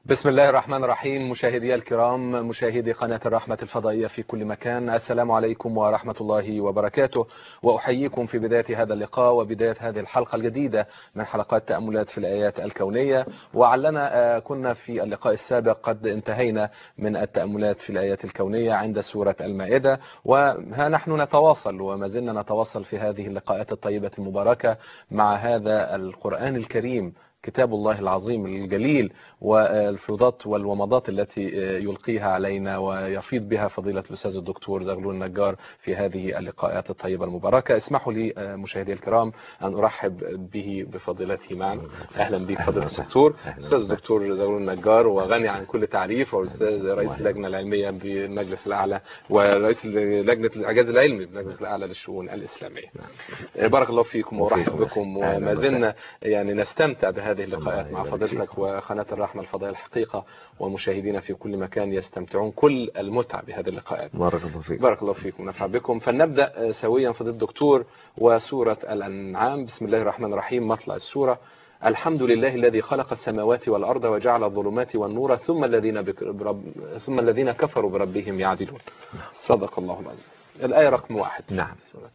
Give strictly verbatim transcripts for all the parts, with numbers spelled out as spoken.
بسم الله الرحمن الرحيم. مشاهدي الكرام، مشاهدي قناة الرحمة الفضائية في كل مكان، السلام عليكم ورحمة الله وبركاته، وأحييكم في بداية هذا اللقاء وبداية هذه الحلقة الجديدة من حلقات تأملات في الآيات الكونية. وعلنا كنا في اللقاء السابق قد انتهينا من التأملات في الآيات الكونية عند سورة المائدة، وها نحن نتواصل وما زلنا نتواصل في هذه اللقاءات الطيبة المباركة مع هذا القرآن الكريم، كتاب الله العظيم الجليل، والفيوضات والومضات التي يلقيها علينا ويفيض بها فضيلة الأستاذ الدكتور زغلول النجار في هذه اللقاءات الطيبة المباركة. اسمحوا لي مشاهدي الكرام أن أرحب به بفضيلته معنا. أهلا بك فضيلة الدكتور. أستاذ الدكتور زغلول النجار، وغني عن كل تعريف، وأستاذ رئيس اللجنة العلمية بالمجلس الأعلى ورئيس لجنة الإعجاز العلمي بالمجلس الأعلى للشؤون الإسلامية. بارك الله فيكم وأرحب بكم، وما زلنا يعني نستمتع بهذه هذه اللقاءات مع فضيلتك وقناة الرحمة الفضائية الحقيقة، ومشاهدينا في كل مكان يستمتعون كل المتعة بهذه اللقاءات. بارك الله فيكم. بارك الله فيكم ونفع بكم. فلنبدأ سويا فضيلة الدكتور وسورة الأنعام. بسم الله الرحمن الرحيم. مطلع السورة: الحمد لله الذي خلق السماوات والأرض وجعل الظلمات والنور ثم الذين برب ثم الذين كفروا بربهم يعدلون. صدق الله العظيم. الآية رقم واحد. نعم.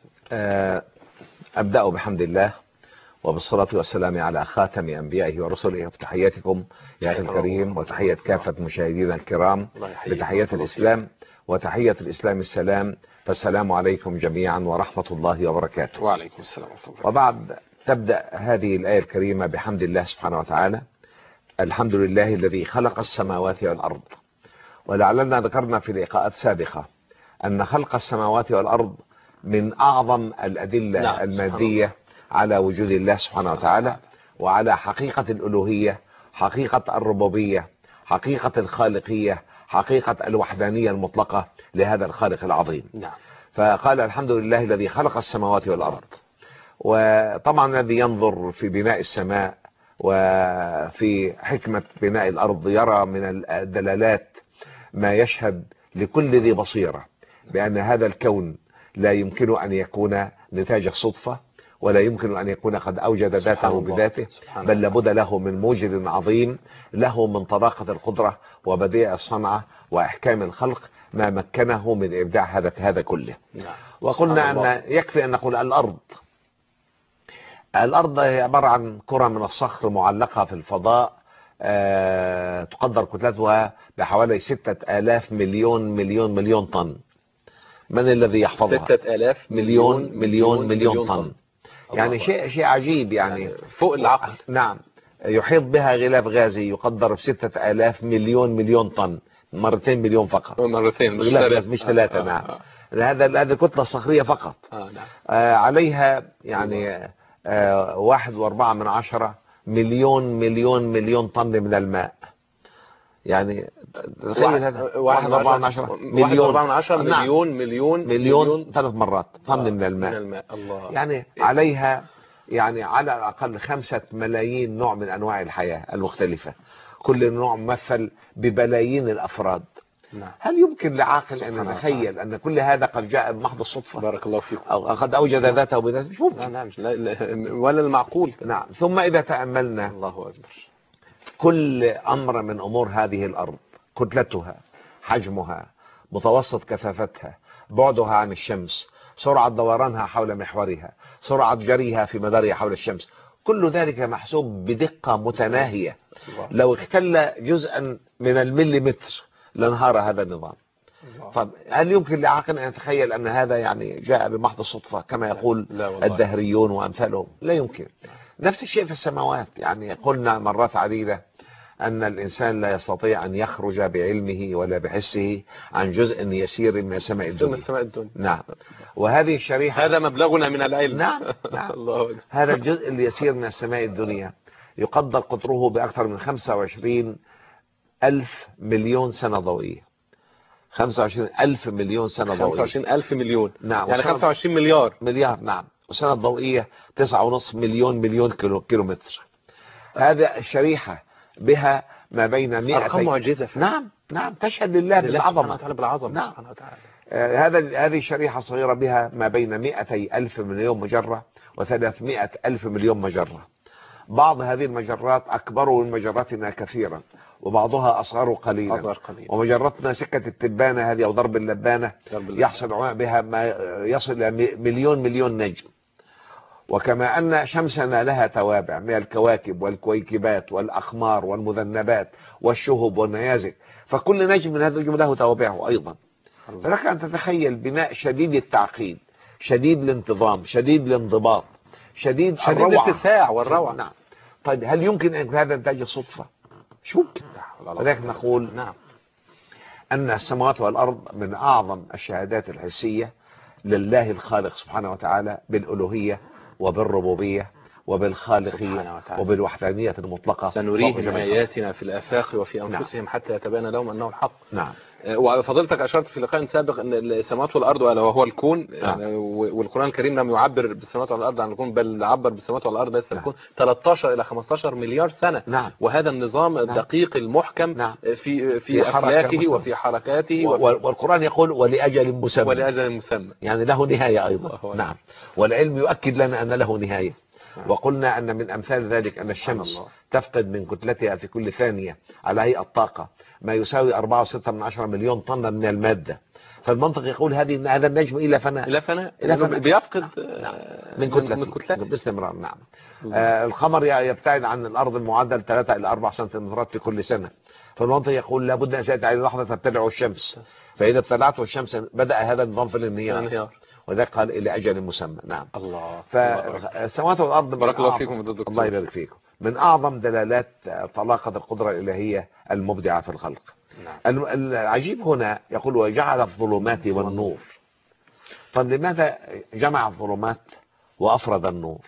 أبدأ بحمد الله وبالصلاة والسلام على خاتم أنبيائه ورسله، وتحياتكم يا أخي الكريم، وتحية كافة مشاهدينا الكرام بتحية الإسلام، وتحية الإسلام السلام، فالسلام عليكم جميعا ورحمة الله وبركاته. وعليكم السلام ورحمة الله. وبعد تبدأ هذه الآية الكريمة بحمد الله سبحانه وتعالى. الحمد لله الذي خلق السماوات والأرض. ولعلنا ذكرنا في لقاءات سابقة أن خلق السماوات والأرض من أعظم الأدلة نعم. المادية على وجود الله سبحانه وتعالى، وعلى حقيقة الألوهية، حقيقة الربوبية، حقيقة الخالقية، حقيقة الوحدانية المطلقة لهذا الخالق العظيم. نعم. فقال الحمد لله الذي خلق السماوات والأرض. وطبعا الذي ينظر في بناء السماء وفي حكمة بناء الأرض يرى من الدلالات ما يشهد لكل ذي بصيرة بأن هذا الكون لا يمكن أن يكون نتاج صدفة، ولا يمكن أن يكون قد أوجد ذاته بذاته، بل لابد له من موجد عظيم له من طلاقة القدرة وبديع الصنعة وإحكام الخلق ما مكنه من إبداع هذا هذا كله. وقلنا أن يكفي أن نقول الأرض الأرض هي عبارة عن كرة من الصخر معلقة في الفضاء، أه تقدر كتلتها بحوالي ستة آلاف مليون مليون مليون طن. من الذي يحفظها؟ ستة آلاف مليون مليون مليون, مليون طن. يعني شيء شيء عجيب، يعني, يعني فوق العقل. نعم. يحيط بها غلاف غازي يقدر بستة آلاف مليون مليون طن، مرتين مليون فقط، مرتين مش ثلاثة مش ثلاثة. آه نعم. آه هذا هذا كتلة صخرية فقط. آه نعم. آه عليها يعني آه واحد واربعة من عشرة مليون مليون مليون طن من الماء. يعني تخيل هذا واحد واربعة من عشرة مليون من عشرة مليون مليون مليون ثلاث مرات طن من الماء. من الماء. الله. يعني عليها يعني على الأقل خمسة ملايين نوع من أنواع الحياة المختلفة، كل نوع ممثل ببلايين الأفراد. نعم. هل يمكن لعاقل أن يتخيل أن كل هذا قد جاء بمحض الصدفة؟ بارك الله فيكم. أو قد أوجد ذاته بذاته؟ مش ممكن. نعم. ولا المعقول. نعم. ثم إذا تأملنا الله أكبر، كل أمر من أمور هذه الأرض، كتلتها، حجمها، متوسط كثافتها، بعدها عن الشمس، سرعة دورانها حول محورها، سرعة جريها في مدارها حول الشمس، كل ذلك محسوب بدقة متناهية. لو اختل جزءا من المليمتر لانهار هذا النظام. طب هل يمكن لعاقل أن يتخيل أن هذا يعني جاء بمحض الصدفة كما يقول الدهريون وأمثالهم؟ لا يمكن. نفس الشيء في السماوات. يعني قلنا مرات عديدة أن الإنسان لا يستطيع أن يخرج بعلمه ولا بحسه عن جزء يسير من سماء الدنيا. نعم. وهذه الشريحة هذا مبلغنا من العلم. نعم. نعم. الله. هذا الجزء اليسير من سماء الدنيا يقدر قطره بأكثر من خمسة وعشرين ألف مليون سنة ضوئية. خمسة وعشرين ألف مليون سنة ضوئية. خمسة وعشرين ألف مليون. نعم. يعني خمسة وعشرين مليار. مليار. نعم. وسنة ضوئية تسعة ونصف مليون مليون كيلو كيلومتر. هذا الشريحة بها ما بين مئتي. أرقام معجزة. نعم. نعم. تشهد لله بالعظمة. بالعظمة. نعم. آه هذا هذه الشريحة الصغيرة بها ما بين مئتي ألف مليون مجرة وثلاثمائة ألف مليون مجرة. بعض هذه المجرات أكبر من مجراتنا كثيرا، وبعضها أصغر قليلا. أصغر قليلا. ومجرتنا سكة التبانة هذه أو ضرب اللبانة يحصل بها ما يصل إلى مليون مليون نجم. وكما أن شمسنا لها توابع من الكواكب والكويكبات والأقمار والمذنبات والشهب والنيازك، فكل نجم من هذا النجم له توابعه أيضا. فلك أن تتخيل بناء شديد التعقيد، شديد الانتظام، شديد الانضباط، شديد شديد الروعة. الاتساع والروعة. نعم. طيب هل يمكن أن هذا نتاج صدفة؟ مش ممكن. لذلك نقول نعم أن السماوات والأرض من أعظم الشهادات الحسية لله الخالق سبحانه وتعالى بالألوهية وبالربوبية وبالخالقية وبالوحدانية المطلقة. سنريهم آياتنا في الآفاق وفي أنفسهم نعم. حتى يتبين لهم أنه الحق. نعم. وفضلتك أشرت في لقاء سابق أن السماوات والأرض وهو الكون نعم. والقرآن الكريم لم يعبر بالسماوات والأرض عن الكون، بل عبر بالسماوات والأرض ليس الكون نعم. ثلاثة عشر إلى خمسة عشر مليار سنة نعم. وهذا النظام الدقيق نعم. المحكم نعم. في في, في أفلاكه وفي حركاته وفي والقرآن يقول ولأجل مسمى، ولأجل مسمى يعني له نهاية أيضا. نعم. والعلم يؤكد لنا أن له نهاية. وقلنا أن من أمثال ذلك أن الشمس تفقد من كتلتها في كل ثانية على هيئة طاقة ما يساوي أربعة وستة من عشرة مليون طن من المادة. فالمنطق يقول هذه هذا النجم إلى فناء إلى فناء بيفقد نعم. من كتلته باستمرار. نعم. آه القمر يبتعد عن الأرض المعدل ثلاثة إلى أربعة سنتيمترات في كل سنة. فالمنطق يقول لابد أن تأتي عليه لحظة تبتلعه الشمس، فإذا ابتلعته الشمس بدأ هذا النظام في الانهيار، وذلك قال إلى أجل مسمى. نعم. الله. فالسماوات والأرض بارك الله فيكم الدكتور. الله يبارك فيكم. من أعظم دلالات طلاقة القدرة الإلهية المبدعة في الخلق. نعم. العجيب هنا يقول وجعل الظلمات والنور. طب لماذا جمع الظلمات وأفرد النور؟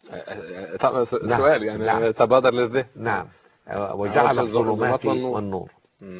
سؤال يعني نعم. تبادر للذهن. نعم. وجعل الظلمات والنور, والنور.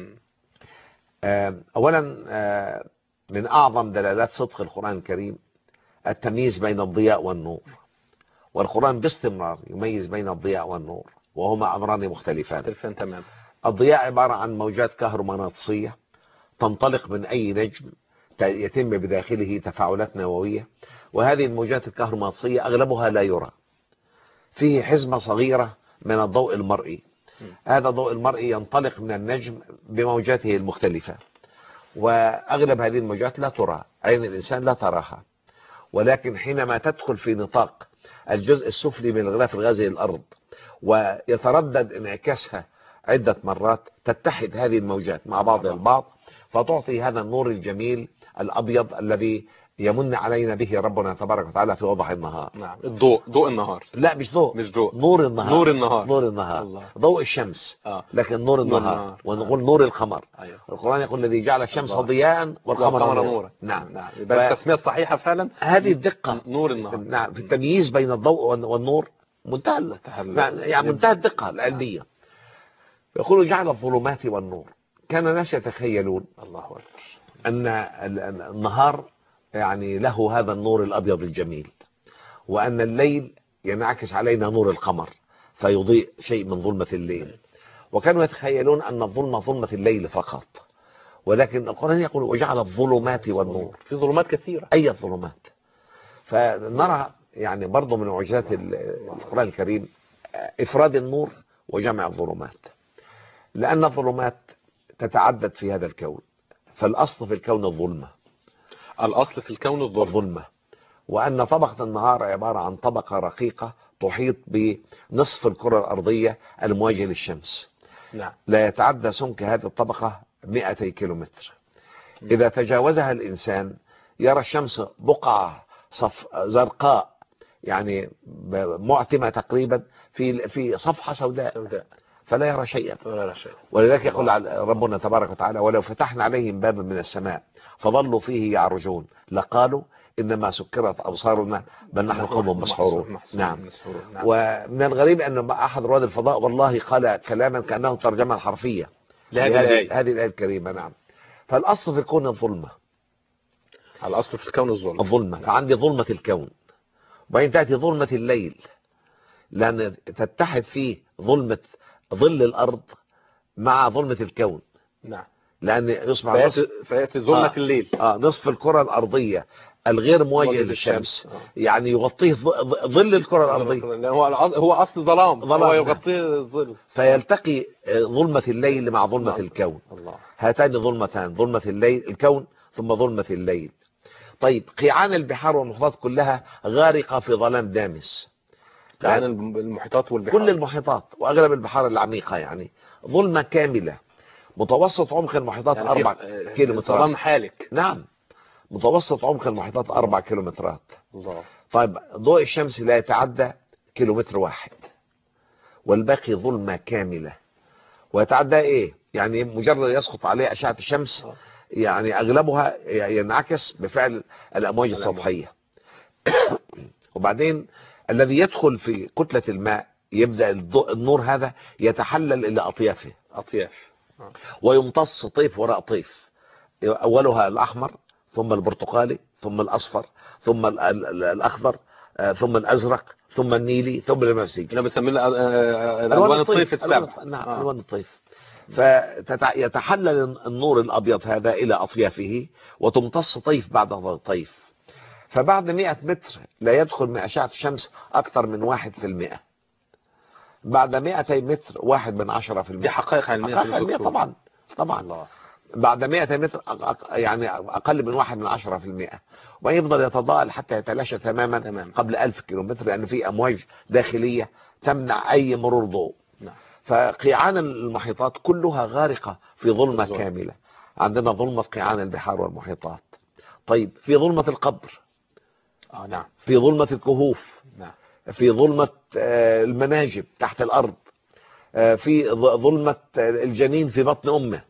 أولا من أعظم دلالات صدق القرآن الكريم التمييز بين الضياء والنور، والقرآن باستمرار يميز بين الضياء والنور وهما أمران مختلفان تمام. الضياء عبارة عن موجات كهرومغناطيسية تنطلق من أي نجم يتم بداخله تفاعلات نووية، وهذه الموجات الكهرومغناطيسية أغلبها لا يرى، فيه حزمة صغيرة من الضوء المرئي. م. هذا الضوء المرئي ينطلق من النجم بموجاته المختلفة، وأغلب هذه الموجات لا ترى، عين الإنسان لا تراها، ولكن حينما تدخل في نطاق الجزء السفلي من الغلاف الغازي للأرض ويتردد انعكاسها عدة مرات تتحد هذه الموجات مع بعضها البعض فتعطي هذا النور الجميل الأبيض الذي يمن علينا به ربنا تبارك وتعالى في وضح النهار. نعم. الضوء ضوء النهار. لا مش ضوء مش ضوء نور النهار. نور النهار نور النهار الله. ضوء الشمس آه. لكن نور النهار, نور النهار. ونقول آه. نور القمر. أيوه. القرآن يقول الذي جعل الشمس ضياء والقمر نورا. نور. نعم نعم. يبقى التسمية الصحيحة فعلا هذه الدقة نور النهار. نعم في التمييز بين الضوء والنور منتهى يعني منتهى الدقة العلمية. يقول جعل الظلمات والنور. كان الناس يتخيلون الله أكبر أن النهار يعني له هذا النور الأبيض الجميل، وأن الليل ينعكس علينا نور القمر فيضيء شيء من ظلمة الليل، وكانوا يتخيلون أن الظلمة ظلمة الليل فقط، ولكن القرآن يقول وجعل الظلمات والنور. في ظلمات كثيرة. أي الظلمات؟ فنرى يعني برضو من معجزات القرآن الكريم إفراد النور وجمع الظلمات، لأن الظلمات تتعدد في هذا الكون، فالأصل في الكون الظلمة. الأصل في الكون الظلمة، وأن طبقة النهار عبارة عن طبقة رقيقة تحيط بنصف الكرة الأرضية المواجهة للشمس. نعم. لا يتعدى سمك هذه الطبقة مئتي كيلومتر. إذا تجاوزها الإنسان يرى الشمس بقعة صف زرقاء يعني معتمة تقريبا في في صفحة سوداء, سوداء. فلا يرى شيئا. ولذلك يقول ربنا تبارك وتعالى ولو فتحنا عليهم بابا من السماء فظلوا فيه يعرجون لقالوا إنما سكرت أبصارنا بل نحن قوم مسحورون. نعم. ومن الغريب أن أحد رواد الفضاء والله قال كلاما كأنه ترجمة حرفية لهذه هذه الآية الكريمة. نعم. فالأصل في الكون الظلمة. الأصل في الكون الظلمة. الظلمة. فعندي ظلمة الكون، وبعدين تأتي ظلمة الليل، لأن تتحد فيه ظلمة ظل الأرض مع ظلمة الكون. نعم. لأن يصبح فيأتي, فيأتي ظلمة آه الليل. آه نصف الكرة الأرضية الغير موجه موجه للشمس، للشمس. آه. يعني يغطيه ظ- ظل الكرة الأرضية، هو هو اصل ظلام، ظلام، هو نعم. يغطيه الظل. فيلتقي آه، ظلمة الليل مع ظلمة الله. الكون. الله. هاتان ظلمتان، ظلمة الليل الكون ثم ظلمة الليل. طيب قيعان البحار والمحيطات كلها غارقة في ظلام دامس، عن المحيطات والبحار، كل المحيطات وأغلب البحار العميقة يعني ظلمة كاملة. متوسط عمق المحيطات يعني أربع في كيلومترات. ظلام حالك. نعم، متوسط عمق المحيطات أربع كيلومترات. الله. طيب ضوء الشمس لا يتعدى كيلومتر واحد، والباقي ظلمة كاملة. ويتعدى ايه؟ يعني مجرد يسقط عليه أشعة الشمس آه. يعني أغلبها ينعكس بفعل الأمواج الأمواج. السطحية. وبعدين الذي يدخل في كتلة الماء يبدأ الضوء النور هذا يتحلل إلى أطيافه، أطياف. آه. ويمتص طيف وراء طيف، أولها الأحمر ثم البرتقالي ثم الأصفر ثم ال- ال- ال- الأخضر آه، ثم الأزرق ثم النيلي ثم البنفسجي. احنا بنسميه الالوان الطيف السبع. ألوان- نعم آه. ألوان الطيف. فيتحلل النور الأبيض هذا إلى أطيافه وتمتص طيف بعد طيف. فبعد مئة متر لا يدخل من أشعة الشمس أكثر من واحد في المئة. بعد مئتي متر واحد من عشرة في المئة. دي حقائق علمية. حقائق علمية طبعا طبعا. الله. بعد مئتي متر أق- أق- يعني أقل من واحد من عشرة في المئة، ويفضل يتضاءل حتى يتلاشى تماما تمام. قبل ألف كيلومتر، لأن في أمواج داخلية تمنع أي مرور ضوء. نعم. فقيعان المحيطات كلها غارقة في ظلمة الظلم. كاملة. عندنا ظلمة قيعان البحار والمحيطات. طيب في ظلمة القبر، آه. نعم. في ظلمة الكهوف، نعم. في ظلمة آه، المناجم تحت الأرض، آه، في ظ- ظلمة آه، الجنين في بطن أمه،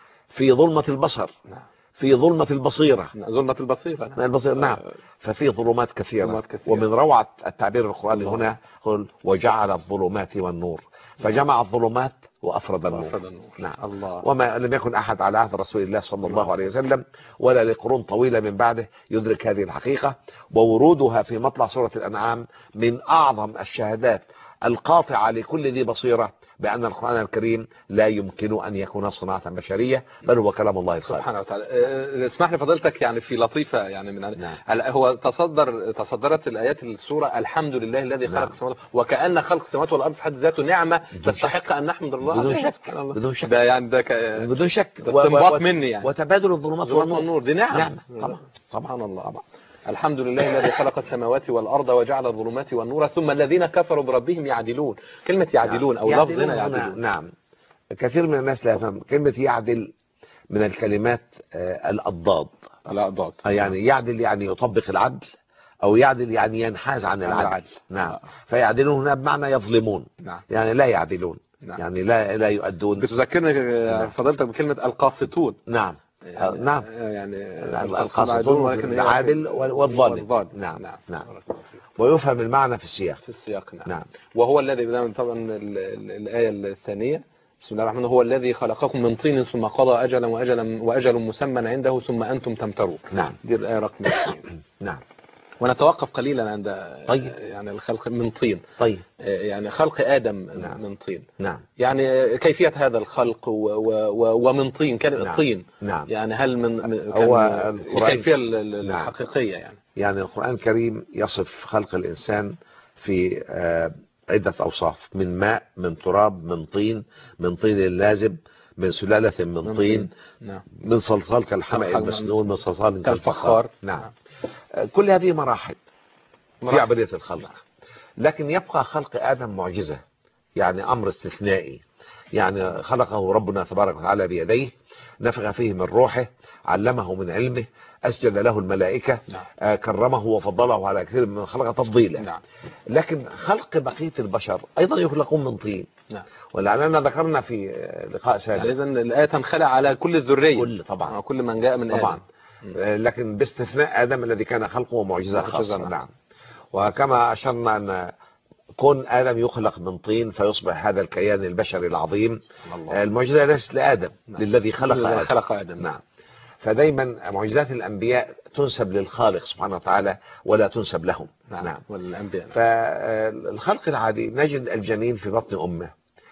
في ظلمة البصر، نعم. في ظلمة البصيرة. ظلمة البصيرة. نعم. البصيرة نعم. آه. ففي ظلمات كثيرة. ظلمات كثيرة. ومن روعة التعبير القرآني الله. هنا قل وجعل الظلمات والنور، فجمع الظلمات وأفرد النور. وأفرد النور. نعم. الله. وما لم يكن أحد على عهد رسول الله صلى الله عليه وسلم ولا لقرون طويلة من بعده يدرك هذه الحقيقة. وورودها في مطلع سورة الأنعام من أعظم الشهادات القاطعة لكل ذي بصيرة بأن القرآن الكريم لا يمكن أن يكون صناعة بشرية، بل هو كلام الله سبحانه وتعالى. أه، اسمح لي فضيلتك يعني في لطيفة يعني من نعم. هو تصدر تصدرت الآيات السورة الحمد لله الذي خلق نعم. السماوات، وكأن خلق السماوات والأرض في حد ذاته نعمة بدون تستحق أن نحمد الله بدون عليها. شك. سبحان الله. بدون شك. ده يعني ده ك... بدون شك. ده استنباط مني يعني. وتبادل الظلمات ظلمات والنور والنور دي نعم. نعم. طبعا. سبحان الله. طبعا. الحمد لله الذي خلق السماوات والأرض وجعل الظلمات والنور ثم الذين كفروا بربهم يعدلون. كلمة يعدلون أو لفظ هنا يعدلون. نعم. كثير من الناس لا يفهم كلمة يعدل من الكلمات آه، الأضداد. الأضداد. يعني يعدل يعني يطبق العدل، أو يعدل يعني ينحاز عن العدل. العدل. نعم. آه. فيعدلون هنا بمعنى يظلمون. نعم. يعني لا يعدلون. نعم. يعني لا لا يؤدون. بتذكرني نعم. فضيلتك بكلمة القاسطون. نعم. يعني نعم. يعني القاسطون العادل والظالم. نعم. نعم. نعم. ويفهم المعنى في السياق. في السياق. نعم. نعم. وهو الذي طبعا ال- ال- الآية الثانية بسم الله الرحمن الرحيم هو الذي خلقكم من طين ثم قضى أجلا وأجلا وأجل مسمى عنده ثم أنتم تمترون. نعم. دي الآية رقم اثنين. نعم. ونتوقف قليلا عند طيب. يعني الخلق من طين. طيب. يعني خلق آدم نعم. من طين. نعم. يعني كيفية هذا الخلق و و و ومن طين كان نعم. الطين. نعم. يعني هل من هو كان القرآن- الكيفية الحقيقية يعني. يعني القرآن الكريم يصف خلق الإنسان في آه، عدة أوصاف: من ماء، من تراب، من طين، من طين لازب، من سلالة من طين، نعم. من صلصال كالحمأ كالحمأ المسنون، من صلصال كالفخار. كالفخار. نعم. آه، كل هذه مراحل في مراحل. عملية الخلق. لكن يبقى خلق آدم معجزة، يعني أمر استثنائي. يعني خلقه ربنا تبارك وتعالى بيديه، نفخ فيه من روحه، علمه من علمه، أسجد له الملائكة. نعم. آه، كرمه وفضله على كثير من خلق تفضيلا. نعم. لكن خلق بقية البشر أيضا يخلقون من طين. نعم. ولعلنا ذكرنا في آه، لقاء سابق يعني إذن الآية تنخلع على كل الذرية. كل طبعا. آه، كل من جاء من طبعا. آدم. آه، لكن باستثناء آدم الذي كان خلقه معجزة معجزة. خاصة. نعم. نعم. وكما أشرنا أن كون آدم يخلق من طين فيصبح هذا الكيان البشري العظيم. الله. المعجزة ليست لآدم. نعم. للذي خلق للذي آدم. خلق آدم. نعم. فدايما معجزات الأنبياء تنسب للخالق سبحانه وتعالى ولا تنسب لهم. نعم. نعم. والأنبياء. فالخلق العادي نجد الجنين في بطن أمه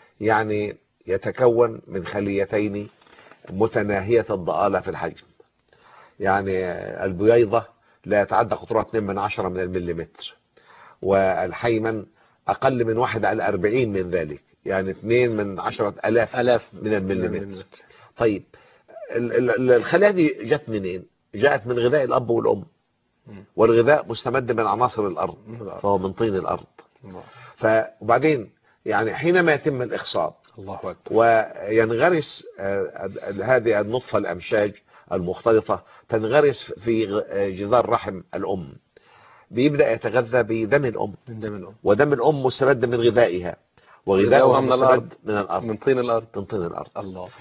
يعني يتكون من خليتين متناهية الضآلة في الحجم. يعني البويضة لا يتعدى قطرها اثنين من عشرة من المليمتر، والحيمن أقل من واحد على أربعين من ذلك، يعني اثنين من عشرة ألاف ألاف من المليمتر. طيب الخلايا دي جت منين؟ جاءت من غذاء الأب والأم، والغذاء مستمد من عناصر الأرض، فهو من طين الأرض. فبعدين يعني حينما يتم الإخصاب الله أكبر وينغرس هذه النطفة الأمشاج المختلطة تنغرس في جدار رحم الأم، بيبدأ يتغذى بدم الأم، من دم الأم، ودم الأم مستمد من غذائها، وغذاؤها من الأرض من الأرض من طين الأرض من طين الأرض. الله.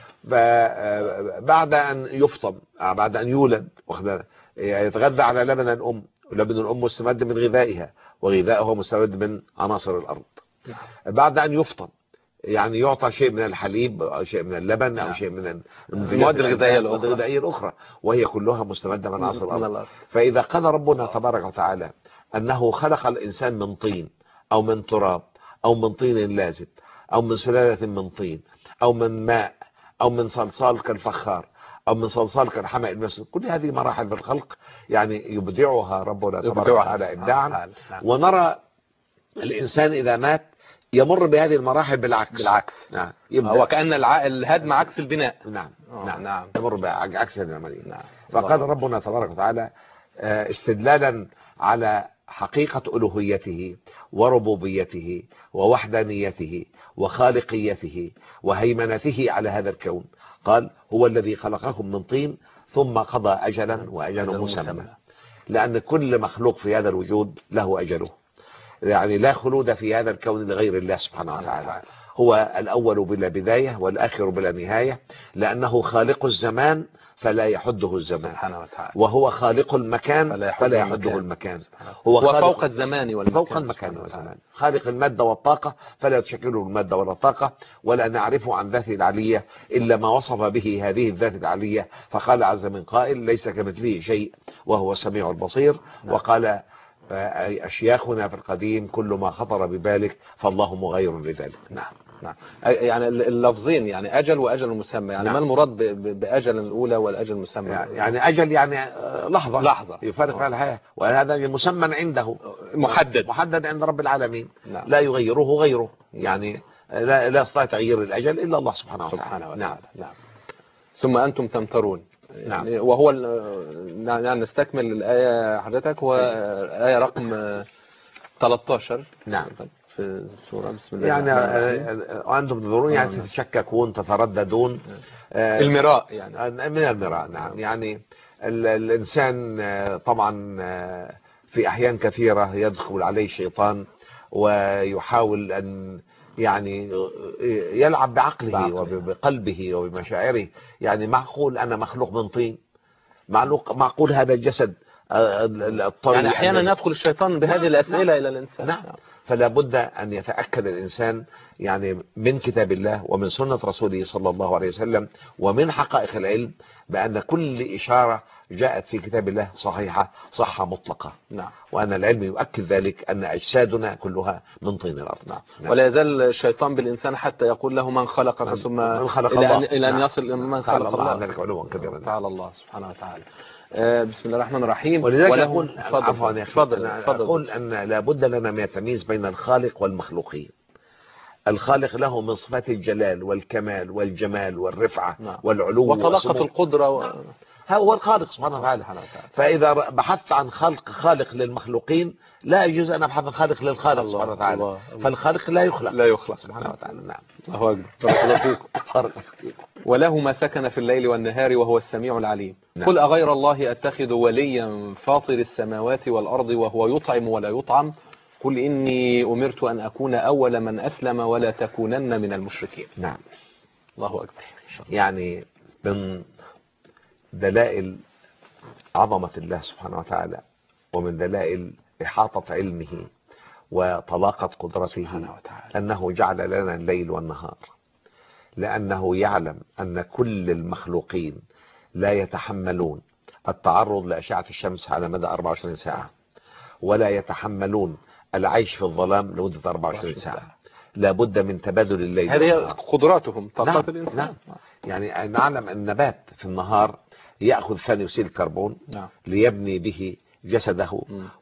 بعد أن يفطم، بعد أن يولد يتغذى على لبن الأم، ولبن الأم مستمد من غذائها، وغذائها مستمد من عناصر الأرض. بعد أن يفطم يعني يعطى شيء من الحليب أو شيء من اللبن أو شيء من المواد الغذائية الغذائية الأخرى، وهي كلها مستمدة من عناصر الأرض. فإذا قال ربنا تبارك وتعالى أنه خلق الإنسان من طين أو من تراب أو من طين لازب أو من سلالة من طين أو من ماء أو من صلصال كالفخار أو من صلصال كالحمأ المسنون، كل هذه مراحل في الخلق يعني يبدعها ربنا تبارك وتعالى إبداعا. ونرى الإنسان إذا مات يمر بهذه المراحل بالعكس بالعكس نعم، هو كأن الع... الهدم عكس البناء. نعم نعم نعم يمر بعكس هذه العملية. نعم. فقال ربنا تبارك وتعالى استدلالا على حقيقة ألوهيته وربوبيته ووحدانيته وخالقيته وهيمنته على هذا الكون، قال هو الذي خلقكم من طين ثم قضى أجلا وأجل مسمى، لأن كل مخلوق في هذا الوجود له أجله، يعني لا خلود في هذا الكون لغير الله سبحانه وتعالى. هو الأول بلا بداية والآخر بلا نهاية، لأنه خالق الزمان فلا يحده الزمان سبحانه وتعالى، وهو خالق المكان فلا, فلا يحده المكان، هو فوق الزمان والمكان، فوق المكان والزمان، خالق المادة والطاقة فلا تشكله المادة ولا الطاقة، ولا نعرف عن ذاته العلية إلا ما وصف به هذه الذات العلية، فقال عز من قائل ليس كمثله شيء وهو السميع البصير. نعم. وقال أشياخنا في القديم كل ما خطر ببالك فالله مغير لذلك. نعم نعم. يعني اللفظين يعني أجل وأجل مسمى، يعني نعم. ما المراد بأجل الأولى والأجل المسمى؟ يعني أجل يعني لحظة لحظة يفرق على الحياة، وهذا مسمى عنده محدد محدد عند رب العالمين. نعم. لا يغيره غيره، يعني لا لا يستطيع تغيير الأجل إلا الله سبحانه وتعالى. سبحانه وتعالى. نعم. نعم. ثم أنتم تمترون. نعم. يعني وهو يعني نستكمل الآية حضرتك، هو آية رقم ثلاثة عشر. نعم. في السورة بسم الله يعني وأنتم تنظرون يعني تتشككون تترددون المراء يعني من المراء. نعم. يعني الإنسان طبعا في أحيان كثيرة يدخل عليه الشيطان ويحاول أن يعني يلعب بعقله وبقلبه وبمشاعره. يعني معقول أنا مخلوق من طين؟ معقول هذا الجسد الطويل؟ يعني أحيانا يدخل الشيطان بهذه الأسئلة نعم. إلى الإنسان. نعم. فلا بد أن يتأكد الإنسان يعني من كتاب الله ومن سنة رسوله صلى الله عليه وسلم ومن حقائق العلم بأن كل إشارة جاءت في كتاب الله صحيحة صحة مطلقة. نعم. وأن العلم يؤكد ذلك أن أجسادنا كلها من طين الأرض. نعم. نعم. ولا يزال الشيطان بالإنسان حتى يقول له من خلقك نعم. ثم من خلق إلى الله. أن, إلى أن نعم. يصل من خلق الله. الله ذلك علوا كبيرا. تعالى الله سبحانه وتعالى. بسم الله الرحمن الرحيم. ولذلك أقول فضل. فضل. أقول أن لابد لنا من التمييز بين الخالق والمخلوقين. الخالق له من صفات الجلال والكمال والجمال والرفعة نعم. والعلو وطلاقة القدرة و... هو الخالق سبحانه وتعالى. فإذا بحثت عن خلق خالق للمخلوقين لا يجوز أن أبحث عن خالق للخالق سبحانه وتعالى. فالخالق لا يخلق لا يخلق سبحانه وتعالى. نعم. الله أكبر. وله ما سكن في الليل والنهار وهو السميع العليم. نعم. قل أغير الله أتخذ وليا فاطر السماوات والأرض وهو يطعم ولا يطعم قل إني أمرت أن أكون أول من أسلم ولا تكونن من المشركين. نعم. الله أكبر. يعني من دلائل عظمة الله سبحانه وتعالى ومن دلائل إحاطة علمه وطلاقة قدرته أنه جعل لنا الليل والنهار، لأنه يعلم أن كل المخلوقين لا يتحملون التعرض لأشعة الشمس على مدى أربعة وعشرين ساعة، ولا يتحملون العيش في الظلام لمدة أربعة وعشرين ساعة. لا بد من تبادل الليل. هذه قدراتهم طاقات نعم. الإنسان. نعم. يعني نعلم أن النبات في النهار يأخذ ثاني أكسيد الكربون. نعم. ليبني به جسده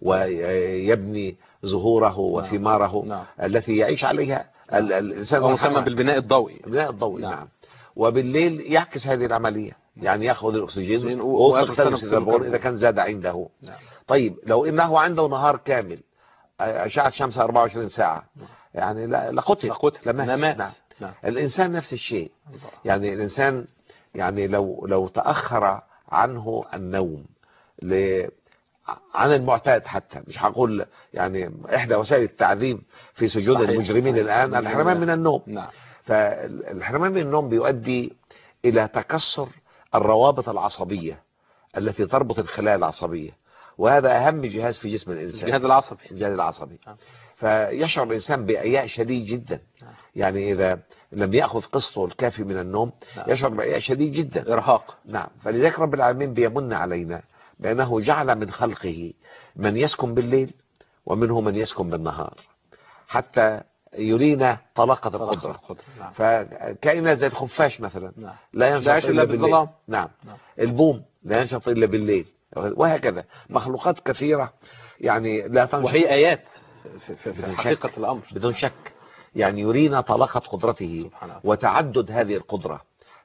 ويبني زهوره وثماره نعم. التي يعيش عليها ال- الإنسان. هو مسمى بالبناء الضوئي. البناء الضوئي. نعم. نعم. وبالليل يعكس هذه العملية، يعني ياخذ الأكسجين ويطلق ويطلق ثاني أكسيد الكربون إذا كان زاد عنده. نعم. طيب لو إنه عنده نهار كامل أشعة شمس أربعة وعشرين ساعة يعني لقتل لقتل نمات. نعم. نعم. الإنسان نفس الشيء. يعني الإنسان يعني لو لو تأخر عنه النوم ل عن المعتاد، حتى مش هقول يعني إحدى وسائل التعذيب في سجون صحيح. المجرمين صحيح. الآن الحرمان من النوم. نعم. فالحرمان من النوم بيؤدي إلى تكسر الروابط العصبية التي تربط الخلايا العصبية، وهذا أهم جهاز في جسم الإنسان، الجهاز العصبي. الجهاز العصبي. نعم. فيشعر الإنسان بإعياء شديد جدا. نعم. يعني إذا لم يأخذ قسطه الكافي من النوم نعم. يشعر بإعياء شديد جدا، إرهاق. نعم. فلذلك رب العالمين بيمن علينا بأنه جعل من خلقه من يسكن بالليل ومنه من يسكن بالنهار، حتى يرينا طلاقة القدرة. نعم. فكائنات زي الخفاش مثلا نعم. لا ينشط إلا بالليل. نعم. نعم. البوم لا ينشط إلا بالليل، وهكذا مخلوقات كثيرة يعني لا تنشط، وهي آيات في, في, في حقيقة الأمر بدون شك. يعني يرينا طلاقة قدرته وتعدد هذه القدرة.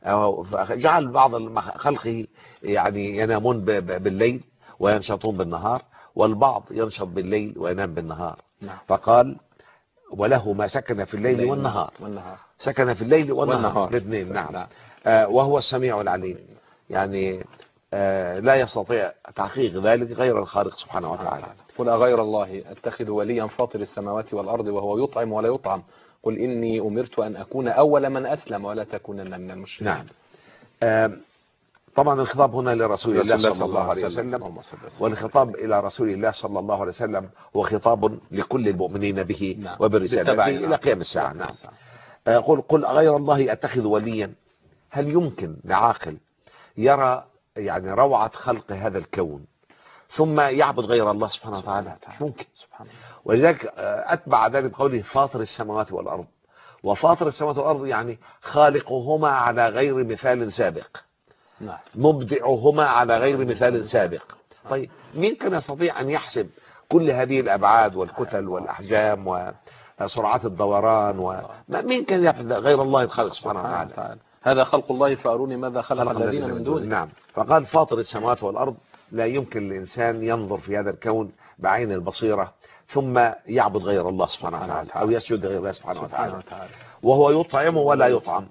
جعل بعض خلقه يعني ينامون بالليل وينشطون بالنهار، والبعض ينشط بالليل وينام بالنهار. نعم. فقال وله ما سكن في الليل والنهار. والنهار. سكن في الليل والنهار, والنهار. الاثنين. نعم. نعم. آه وهو السميع العليم. يعني آه لا يستطيع تحقيق ذلك غير الخالق سبحانه وتعالى. قل أغير الله أتخذ وليا فاطر السماوات والأرض وهو يطعم ولا يطعم قل إني أمرت أن أكون أول من أسلم ولا تكونن من المشركين. نعم. آه طبعا الخطاب هنا لرسول الله صلى الله عليه وسلم، والخطاب إلى رسول الله صلى الله عليه وسلم هو خطاب لكل المؤمنين به. نعم. وبرسالته إلى قيام الساعة. نعم. آه قل قل أغير الله أتخذ وليا. هل يمكن لعاقل يرى يعني روعة خلق هذا الكون ثم يعبد غير الله سبحانه وتعالى؟ مش ممكن. ولذلك أتبع ذلك بقوله فاطر السماوات والأرض. وفاطر السماوات والأرض يعني خالقهما على غير مثال سابق. نعم. مبدعهما على غير مثال سابق. طيب مين كان يستطيع أن يحسب كل هذه الأبعاد والكتل والأحجام وسرعات الدوران ومين كان يحسب غير الله الخالق سبحانه وتعالى؟ هذا خلق الله فأروني ماذا خلق الذين من دونه. نعم. فقال فاطر السماوات والأرض. لا يمكن للإنسان ينظر في هذا الكون بعين البصيرة ثم يعبد غير الله سبحانه وتعالى أو يسجد غير الله سبحانه وتعالى. وهو يطعم ولا يطعم.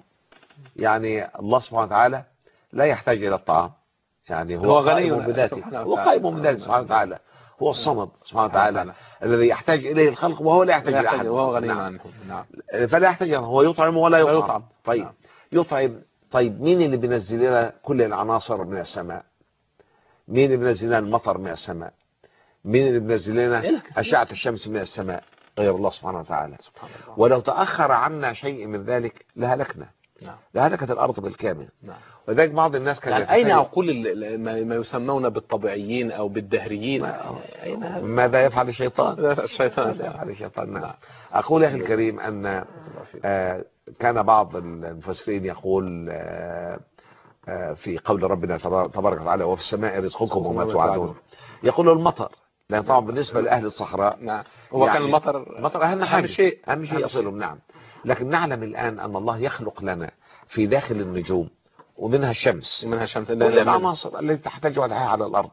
يعني الله سبحانه وتعالى لا يحتاج إلى الطعام، يعني هو, هو غني بذاته، هو قائم بذاته سبحانه وتعالى، هو الصمد سبحانه وتعالى الذي يحتاج إليه الخلق وهو لا يحتاج إلى أحد، وهو غني عنه. نعم. فلا يحتاج، هو يطعم ولا يطعم, يطعم. طيب نعم. يطعم. طيب مين اللي بينزل لنا كل العناصر من السماء؟ مين اللي بينزل لنا المطر من السماء؟ مين اللي بينزل لنا أشعة الشمس من السماء؟ غير الله سبحانه وتعالى. سبحان الله. ولو تأخر عنا شيء من ذلك لهلكنا. نعم. لهلكت الأرض بالكامل. نعم. وذلك بعض الناس كان يعني أين عقول ما يسمون بالطبيعيين أو بالدهريين؟ ما ماذا يفعل الشيطان؟ الشيطان ماذا يفعل الشيطان. نعم. أقول يا أخي الكريم أن آه كان بعض المفسرين يقول آه آه في قول ربنا تبارك وتعالى وفي السماء رزقكم وما توعدون، يقول المطر، لأن طبعا بالنسبة لأهل الصحراء نعم. هو يعني كان المطر المطر أهم حاجة، شيء أهم شيء يصلهم. نعم. لكن نعلم الآن أن الله يخلق لنا في داخل النجوم ومنها الشمس ومنها الشمس العناصر التي تحتاجها الحياة على الأرض،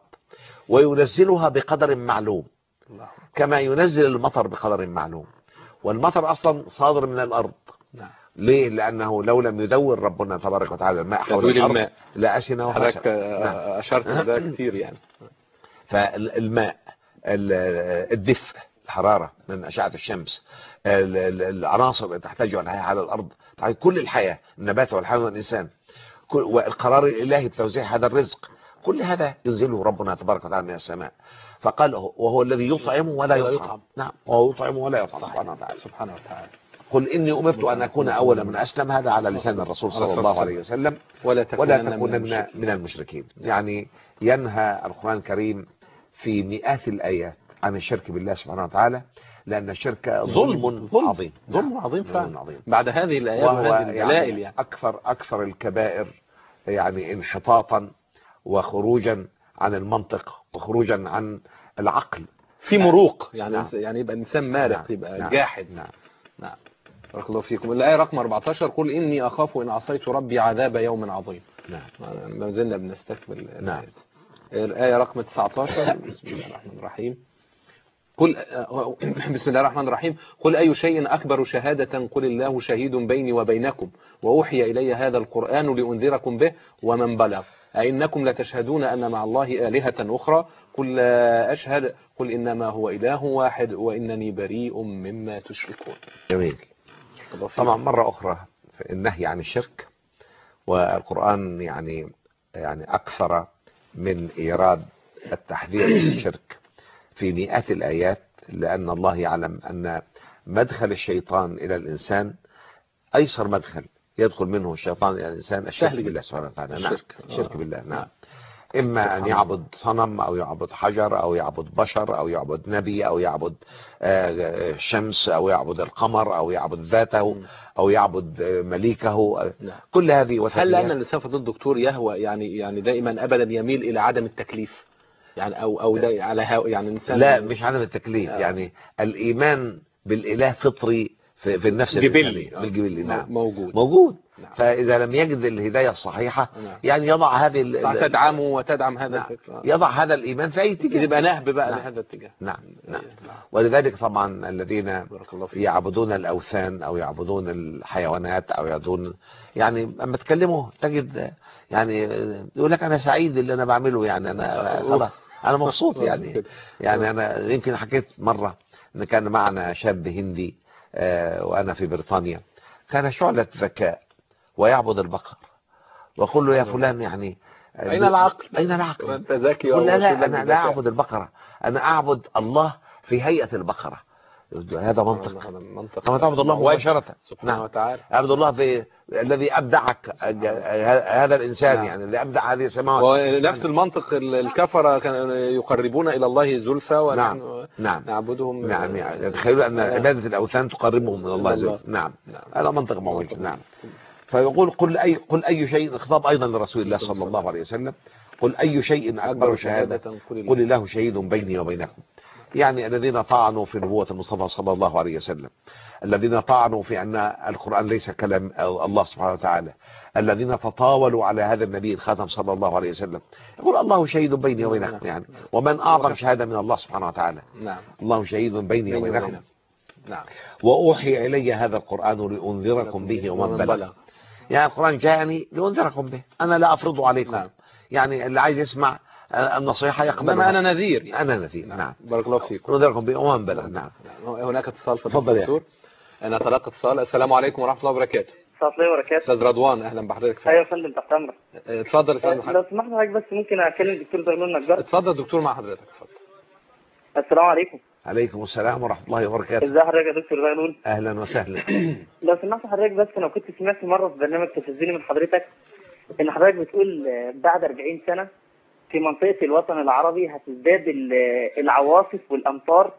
وينزلها بقدر معلوم كما ينزل المطر بقدر معلوم. والمطر أصلا صادر من الأرض. نعم. ليه؟ لأنه لو لم يدور ربنا تبارك وتعالى الماء حول الأرض لأسنا وفسد. أشرت إلى كثير يعني. فالماء، الدفء، الحرارة من أشعة الشمس، العناصر اللي تحتاجها الحياة على الأرض، كل الحياة، النبات والحيوان والإنسان، والقرار الإلهي بتوزيع هذا الرزق، كل هذا ينزله ربنا تبارك وتعالى من السماء. فقال وهو الذي يطعم ولا يطعم. نعم. وهو يطعم ولا يطعم سبحانه وتعالى. سبحانه وتعالى. قل إني أمرت أن أكون أول من أسلم، هذا على لسان الرسول صلى الله عليه وسلم. ولا تكونن من المشركين. يعني ينهى القرآن الكريم في مئات الآيات عن الشرك بالله سبحانه وتعالى، لأن الشرك ظلم عظيم. ظلم عظيم فعلا. بعد هذه الآيات وهذه الدلائل يعني, يعني أكثر أكثر الكبائر يعني انحطاطا وخروجا عن المنطق وخروجا عن العقل. في مروق يعني. نعم. يعني يبقى انسان مارق. نعم. يبقى نعم. جاحد. نعم. نعم. بارك الله فيكم. الآية رقم أربعتاشر: قل إني أخاف إن عصيت ربي عذاب يوم عظيم. نعم. ما زلنا بنستكمل. نعم. الآية رقم تسعتاشر: بسم الله الرحمن الرحيم. قل بسم الله الرحمن الرحيم قل أي شيء أكبر شهادة قل الله شهيد بيني وبينكم وأوحي إلي هذا القرآن لأنذركم به ومن بلغ أئنكم لتشهدون أن مع الله آلهة أخرى قل لا أشهد قل إنما هو إله واحد وإنني بريء مما تشركون. جميل. طبعا مرة أخرى في النهي عن الشرك، والقرآن يعني يعني أكثر من إيراد التحذير من الشرك في مئات الآيات، لأن الله يعلم أن مدخل الشيطان إلى الإنسان أيسر مدخل يدخل منه الشيطان إلى الإنسان الشرك بالله سبحانه وتعالى. نعم. الشرك. الشرك بالله. نعم. إما أن يعبد صنم أو يعبد حجر أو يعبد بشر أو يعبد نبي أو يعبد شمس أو يعبد القمر أو يعبد ذاته أو يعبد مليكه. كل هذه وثنيات. هل لأن الإنسان فضل الدكتور يهوى يعني يعني دائما أبدا يميل إلى عدم التكليف يعني أو أو ده على يعني الإنسان؟ لا، مش عدم التكليف. آه. يعني الإيمان بالإله فطري في, في النفس الجبلي. آه. بالجبلي. نعم. موجود موجود. نعم. فإذا لم يجد الهداية الصحيحة نعم. يعني يضع هذه تدعمه وتدعم هذا نعم. الفكر. يضع هذا الإيمان في أي اتجاه، يبقى نهب بقى نعم. لهذا الاتجاه. نعم. نعم. ولذلك طبعا الذين يعبدون الأوثان أو يعبدون الحيوانات أو يعبدون يعني أما تكلمه تجد يعني يقول لك أنا سعيد اللي أنا بعمله، يعني أنا خلاص أنا مبسوط يعني. يعني أنا يمكن حكيت مرة إن كان معنا شاب هندي آه وأنا في بريطانيا، كان شعلة ذكاء ويعبد البقر، وأقول له يا فلان يعني أين العقل؟ أين العقل؟ أنت ذكي. قل لا لا أنا لا أعبد البقرة، أنا أعبد الله في هيئة البقرة. هذا منطق. منطق. كما تعبد الله مباشرة سبحانه نعم. وتعالى. أعبد الله في الذي أبدعك هذا الإنسان. نعم. يعني الذي أبدع هذه السماوات. ونفس المنطق الكفرة كانوا يقربون إلى الله زلفى ونحن نعم. نعم. نعبدهم. نعم. يعني تخيلوا أن عبادة الأوثان تقربهم من الله زلفى. نعم. نعم. هذا منطق موجود. نعم. فيقول قل أي قل أي شيء، خطاب أيضا لرسول الله صلى الله عليه وسلم، قل أي شيء أكبر شهادة قل الله شهيد بيني وبينكم. يعني الذين طعنوا في نبوة المصطفى صلى الله عليه وسلم، الذين طعنوا في أن القرآن ليس كلام الله سبحانه وتعالى، الذين تطاولوا على هذا النبي الخاتم صلى الله عليه وسلم، يقول الله شهيد بيني وبينكم. يعني ومن أعظم شهادة من الله سبحانه وتعالى؟ نعم. الله شهيد بيني وبينكم. نعم. وأوحي إلي هذا القرآن لأنذركم به ومن بلغ. يعني القرآن جاءني لأنذركم به، أنا لا أفرضه عليكم. نعم. يعني اللي عايز يسمع النصيحة يقبلها. إنما أنا نذير يعني. أنا نذير. نعم. نعم. بارك الله فيكم. أنذركم به ومن بلغ. نعم. هناك اتصال في الدكتور. أنا تلقى اتصال. السلام عليكم ورحمة الله وبركاته. السلام عليكم وبركاته. أستاذ رضوان أهلا بحضرتك. أيوة يا فندم تحت أمرك. اتفضل يا فندم. لو سمحت حضرتك بس ممكن أكلم الدكتور زغلول نجار؟ اتفضل دكتور مع حضرتك. اتفضل. السلام عليكم. عليكم السلام ورحمة الله وبركاته. ازي حضرتك يا دكتور زغلول؟ أهلا وسهلا. لو سمحت حضرتك بس أنا كنت سمعت مرة في برنامج تلفزيوني من حضرتك إن حضرتك بتقول بعد أربعين سنة في منطقة الوطن العربي هتزداد العواصف والأمطار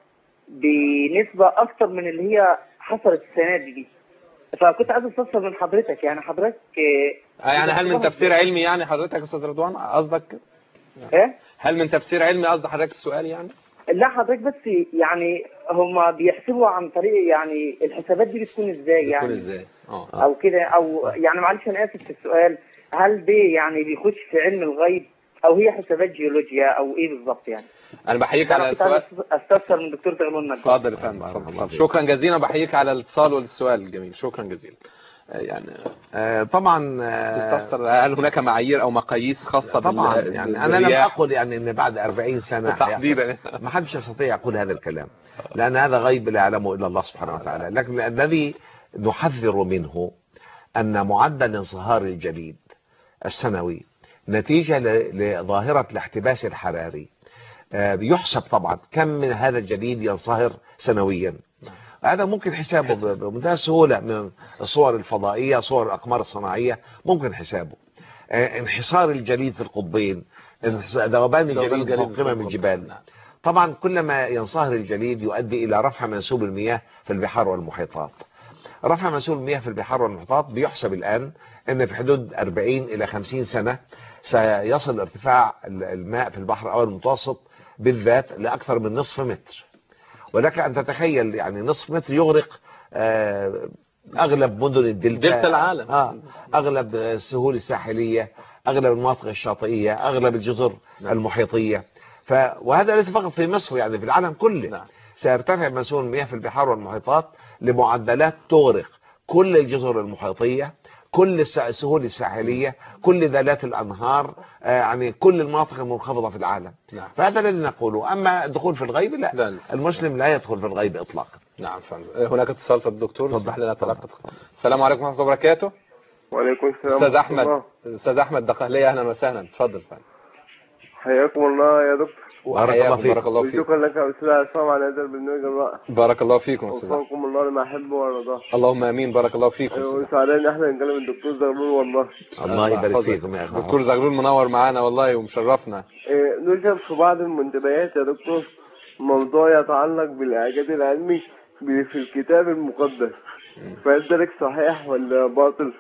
بنسبة أكتر من اللي هي حصلت السنة دي. فكنت عايز استفسر من حضرتك يعني حضرتك اه يعني هل من تفسير علمي يعني حضرتك يا استاذ رضوان قصدك ايه؟ هل من تفسير علمي قصد حضرتك السؤال يعني؟ لا حضرتك بس يعني هم بيحسبوا عن طريق يعني الحسابات دي بتكون ازاي يعني؟ بتكون ازاي؟ اه او كده او يعني معلش انا اسف في السؤال، هل ده يعني بيخش في علم الغيب او هي حسابات جيولوجيا او ايه بالظبط يعني؟ انا بحييك على السؤال. استفسر من الدكتور زغلول نجار. اتفضل يا فندم. شكرا جزيلا بحييك على الاتصال والسؤال الجميل. شكرا جزيلا. يعني آه طبعا آه هل هناك معايير او مقاييس خاصه طبعا بال... يعني انا لم اقل يعني ان بعد أربعين سنه تحديدا ما حدش يستطيع يقول هذا الكلام، لان هذا غيب لا يعلمه الا الله سبحانه وتعالى. لكن الذي نحذر منه ان معدل انصهار الجليد السنوي نتيجه لظاهره الاحتباس الحراري بيحسب طبعا كم من هذا الجليد ينصهر سنويا. هذا ممكن حسابه بمنتهى السهولة من الصور الفضائية، صور الأقمار الصناعية ممكن حسابه. انحسار الجليد في القطبين، ذوبان الجليد فوق قمم الجبال. طبعا كلما ينصهر الجليد يؤدي إلى رفع منسوب المياه في البحار والمحيطات. رفع منسوب المياه في البحار والمحيطات بيحسب الآن أن في حدود أربعين إلى خمسين سنة سيصل ارتفاع الماء في البحر الأول المتوسط بالذات لأكثر من نصف متر. ولك أن تتخيل يعني نصف متر يغرق أغلب مدن الدلتا، دلتا العالم، آه أغلب السهول الساحلية، أغلب المناطق الشاطئية، أغلب الجزر نعم. المحيطية. ف... وهذا ليس فقط في مصر، يعني في العالم كله. نعم. سيرتفع منسوب المياه في البحار والمحيطات لمعدلات تغرق كل الجزر المحيطية، كل السهول الساحلية، كل ذلات الأنهار، آه يعني كل المناطق المنخفضة في العالم. نعم. فهذا الذي نقوله. أما الدخول في الغيب لا, لا. المسلم لا يدخل في الغيب إطلاقا. نعم فهم. هناك اتصال في الدكتور، اسمح لنا نتلقى. طبعا. السلام عليكم ورحمة الله وبركاته. وعليكم السلام. أستاذ أحمد، أستاذ أحمد دقهلية، أهلا وسهلا، تفضل. حياكم الله يا دكتور. بارك الله فيك. بارك الله فيك. شكرا لك يا أستاذ عصام على هذا البرنامج الرائع. بارك الله فيكم أستاذ. وفقكم الله لما أحبه وأرضاه. اللهم آمين. بارك الله فيكم أستاذ. وسعدان إن احنا نكلم الدكتور زغلول والله. الله يبارك فيكم يا أخي. دكتور زغلول منور معانا والله ومشرفنا. إيه نوجد في بعض المنتديات يا دكتور موضوع يتعلق بالإعجاز العلمي في الكتاب المقدس، فهل ذلك صحيح ولا باطل؟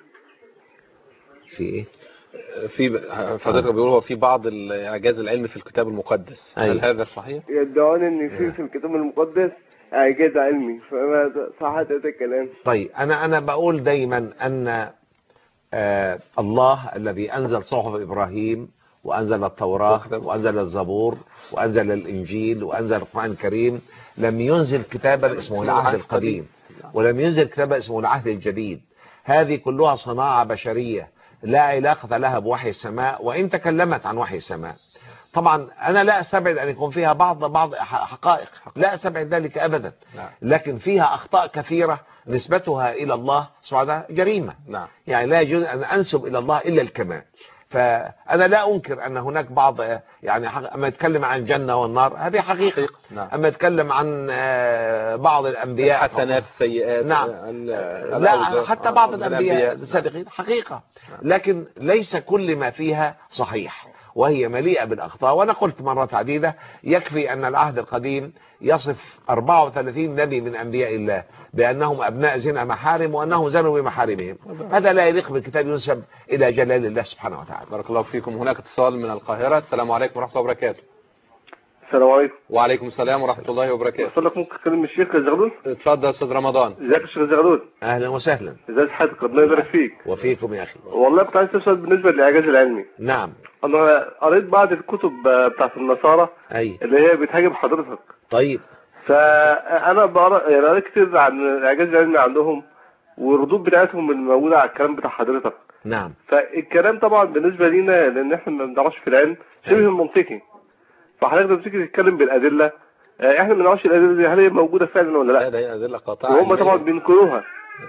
في إيه؟ في فضيلتك بيقول هو في بعض الإعجاز العلمي في الكتاب المقدس. أيوة. هل هذا صحيح؟ يدعون ان في في الكتاب المقدس إعجاز علمي، فما صحة هذا الكلام؟ طيب أنا أنا بقول دايما أن آه الله الذي أنزل صحف إبراهيم وأنزل التوراة وأنزل الزبور وأنزل الإنجيل وأنزل القرآن الكريم لم ينزل كتابا اسمه العهد القديم، ولم ينزل كتابا اسمه العهد الجديد. هذه كلها صناعة بشرية لا علاقة لها بوحي السماء، وإن تكلمت عن وحي السماء. طبعا أنا لا أستبعد أن يكون فيها بعض بعض حقائق، لا أستبعد ذلك أبدا، لكن فيها أخطاء كثيرة نسبتها إلى الله سبحانه جريمة. يعني لا يجوز أن أنسب إلى الله إلا الكمال. فأنا لا أنكر أن هناك بعض يعني أما يتكلم عن الجنة والنار هذه حقيقة. نعم. أما يتكلم عن بعض الأنبياء الحسنات السيئات. نعم. لا حتى بعض الأنبياء السابقين حقيقة، لكن ليس كل ما فيها صحيح، وهي مليئة بالأخطاء. وأنا قلت مرات عديدة يكفي أن العهد القديم يصف أربعة وثلاثين نبي من أنبياء الله بأنهم أبناء زنا محارم وأنهم زنوا بمحارمهم. هذا لا يليق بالكتاب ينسب إلى جلال الله سبحانه وتعالى. بارك الله فيكم. هناك اتصال من القاهرة. السلام عليكم ورحمة الله وبركاته. السلام عليكم. وعليكم السلام ورحمة الله وبركاته. أصلك ممكن أكلم الشيخ زغلول؟ اتفضل أستاذ رمضان. ازيك يا شيخ زغلول؟ أهلا وسهلا. ازي حضرتك؟ ربنا يبارك فيك. وفيكم يا أخي. والله كنت عايز أسأل بالنسبة للإعجاز العلمي. نعم. أنا قريت بعض الكتب بتاعت النصارى أي. اللي هي بتهاجم حضرتك. طيب. فأنا بقرا يعني قريت كتير عن الإعجاز العلمي عندهم والردود بتاعتهم الموجودة على الكلام بتاع حضرتك. نعم. فالكلام طبعا بالنسبة لينا لأن احنا ما بنعرفش في العلم شبه منطقي. فحضرتك بتيجي تتكلم بالأدلة، احنا ما نعرفش الأدلة دي هل هي موجودة فعلا ولا لا؟ لا ده هي أدلة قاطعة. وهم طبعا بينكروها.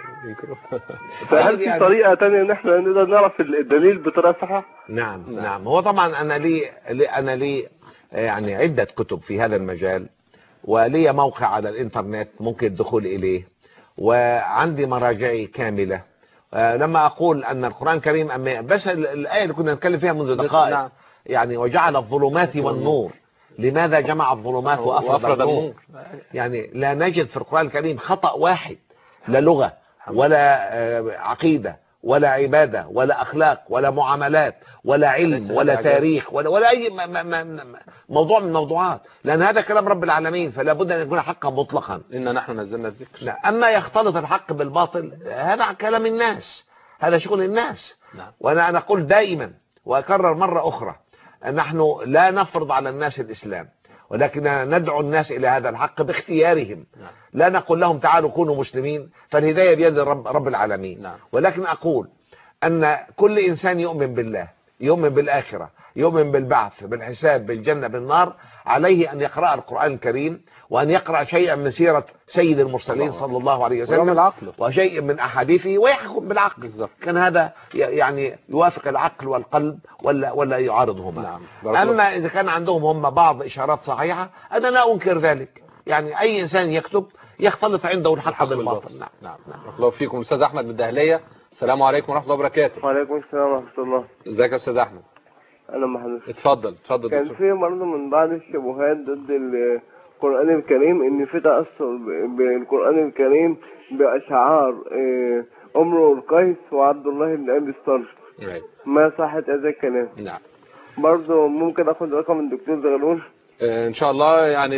فهل في طريقة تانية ان احنا نقدر نعرف الدليل بطريقة صحيحة؟ نعم. نعم. نعم. هو طبعا أنا لي أنا لي يعني عدة كتب في هذا المجال، ولي موقع على الانترنت ممكن الدخول إليه، وعندي مراجعي كاملة. لما أقول أن القرآن الكريم بس الآية اللي كنا نتكلم فيها منذ دقائق. نعم. يعني وجعل الظلمات والنور، لماذا جمع الظلمات وأفرد النور؟ يعني لا نجد في القرآن الكريم خطأ واحد، لا لغة ولا عقيدة ولا عبادة ولا أخلاق ولا معاملات ولا علم ولا تاريخ ولا, ولا أي موضوع من الموضوعات، لأن هذا كلام رب العالمين، فلا بد أن يكون حقا مطلقا. إن نحن نزلنا الذكر. لا. أما يختلط الحق بالباطل هذا كلام الناس، هذا شغل الناس. نعم. وأنا أنا أقول دائما وأكرر مرة أخرى أن نحن لا نفرض على الناس الإسلام، ولكن ندعو الناس إلى هذا الحق باختيارهم. نعم. لا نقول لهم تعالوا كونوا مسلمين، فالهداية بيد رب, رب العالمين. نعم. ولكن أقول أن كل إنسان يؤمن بالله، يؤمن بالآخرة، يؤمن بالبعث، بالحساب، بالجنة، بالنار، عليه أن يقرأ القرآن الكريم، وأن يقرأ شيئا من سيرة سيد المرسلين صلى الله عليه وسلم، وشيء من أحاديثه، ويحكم بالعقل. بالزبط. كان هذا يعني يوافق العقل والقلب ولا ولا يعارضهما. نعم. أما إذا كان عندهم هم بعض إشارات صحيحة أنا لا أنكر ذلك، يعني أي إنسان يكتب يختلط عنده الحق بالباطل. نعم. نعم. نعم. الله فيكم. أستاذ أحمد من الدهلية. السلام عليكم ورحمة الله وبركاته. وعليكم السلام ورحمة الله. ازيك يا أستاذ أحمد؟ أهلا محمد. اتفضل اتفضل. كان في برضه من بعض الشبهات ضد القرآن الكريم ان في تأثر بالقرآن الكريم بأشعار امرؤ القيس وعبد الله بن أبي الصلت. أيوة. ما صحة هذا الكلام؟ نعم. برضه ممكن اخد رقم الدكتور زغلول؟ آه، ان شاء الله يعني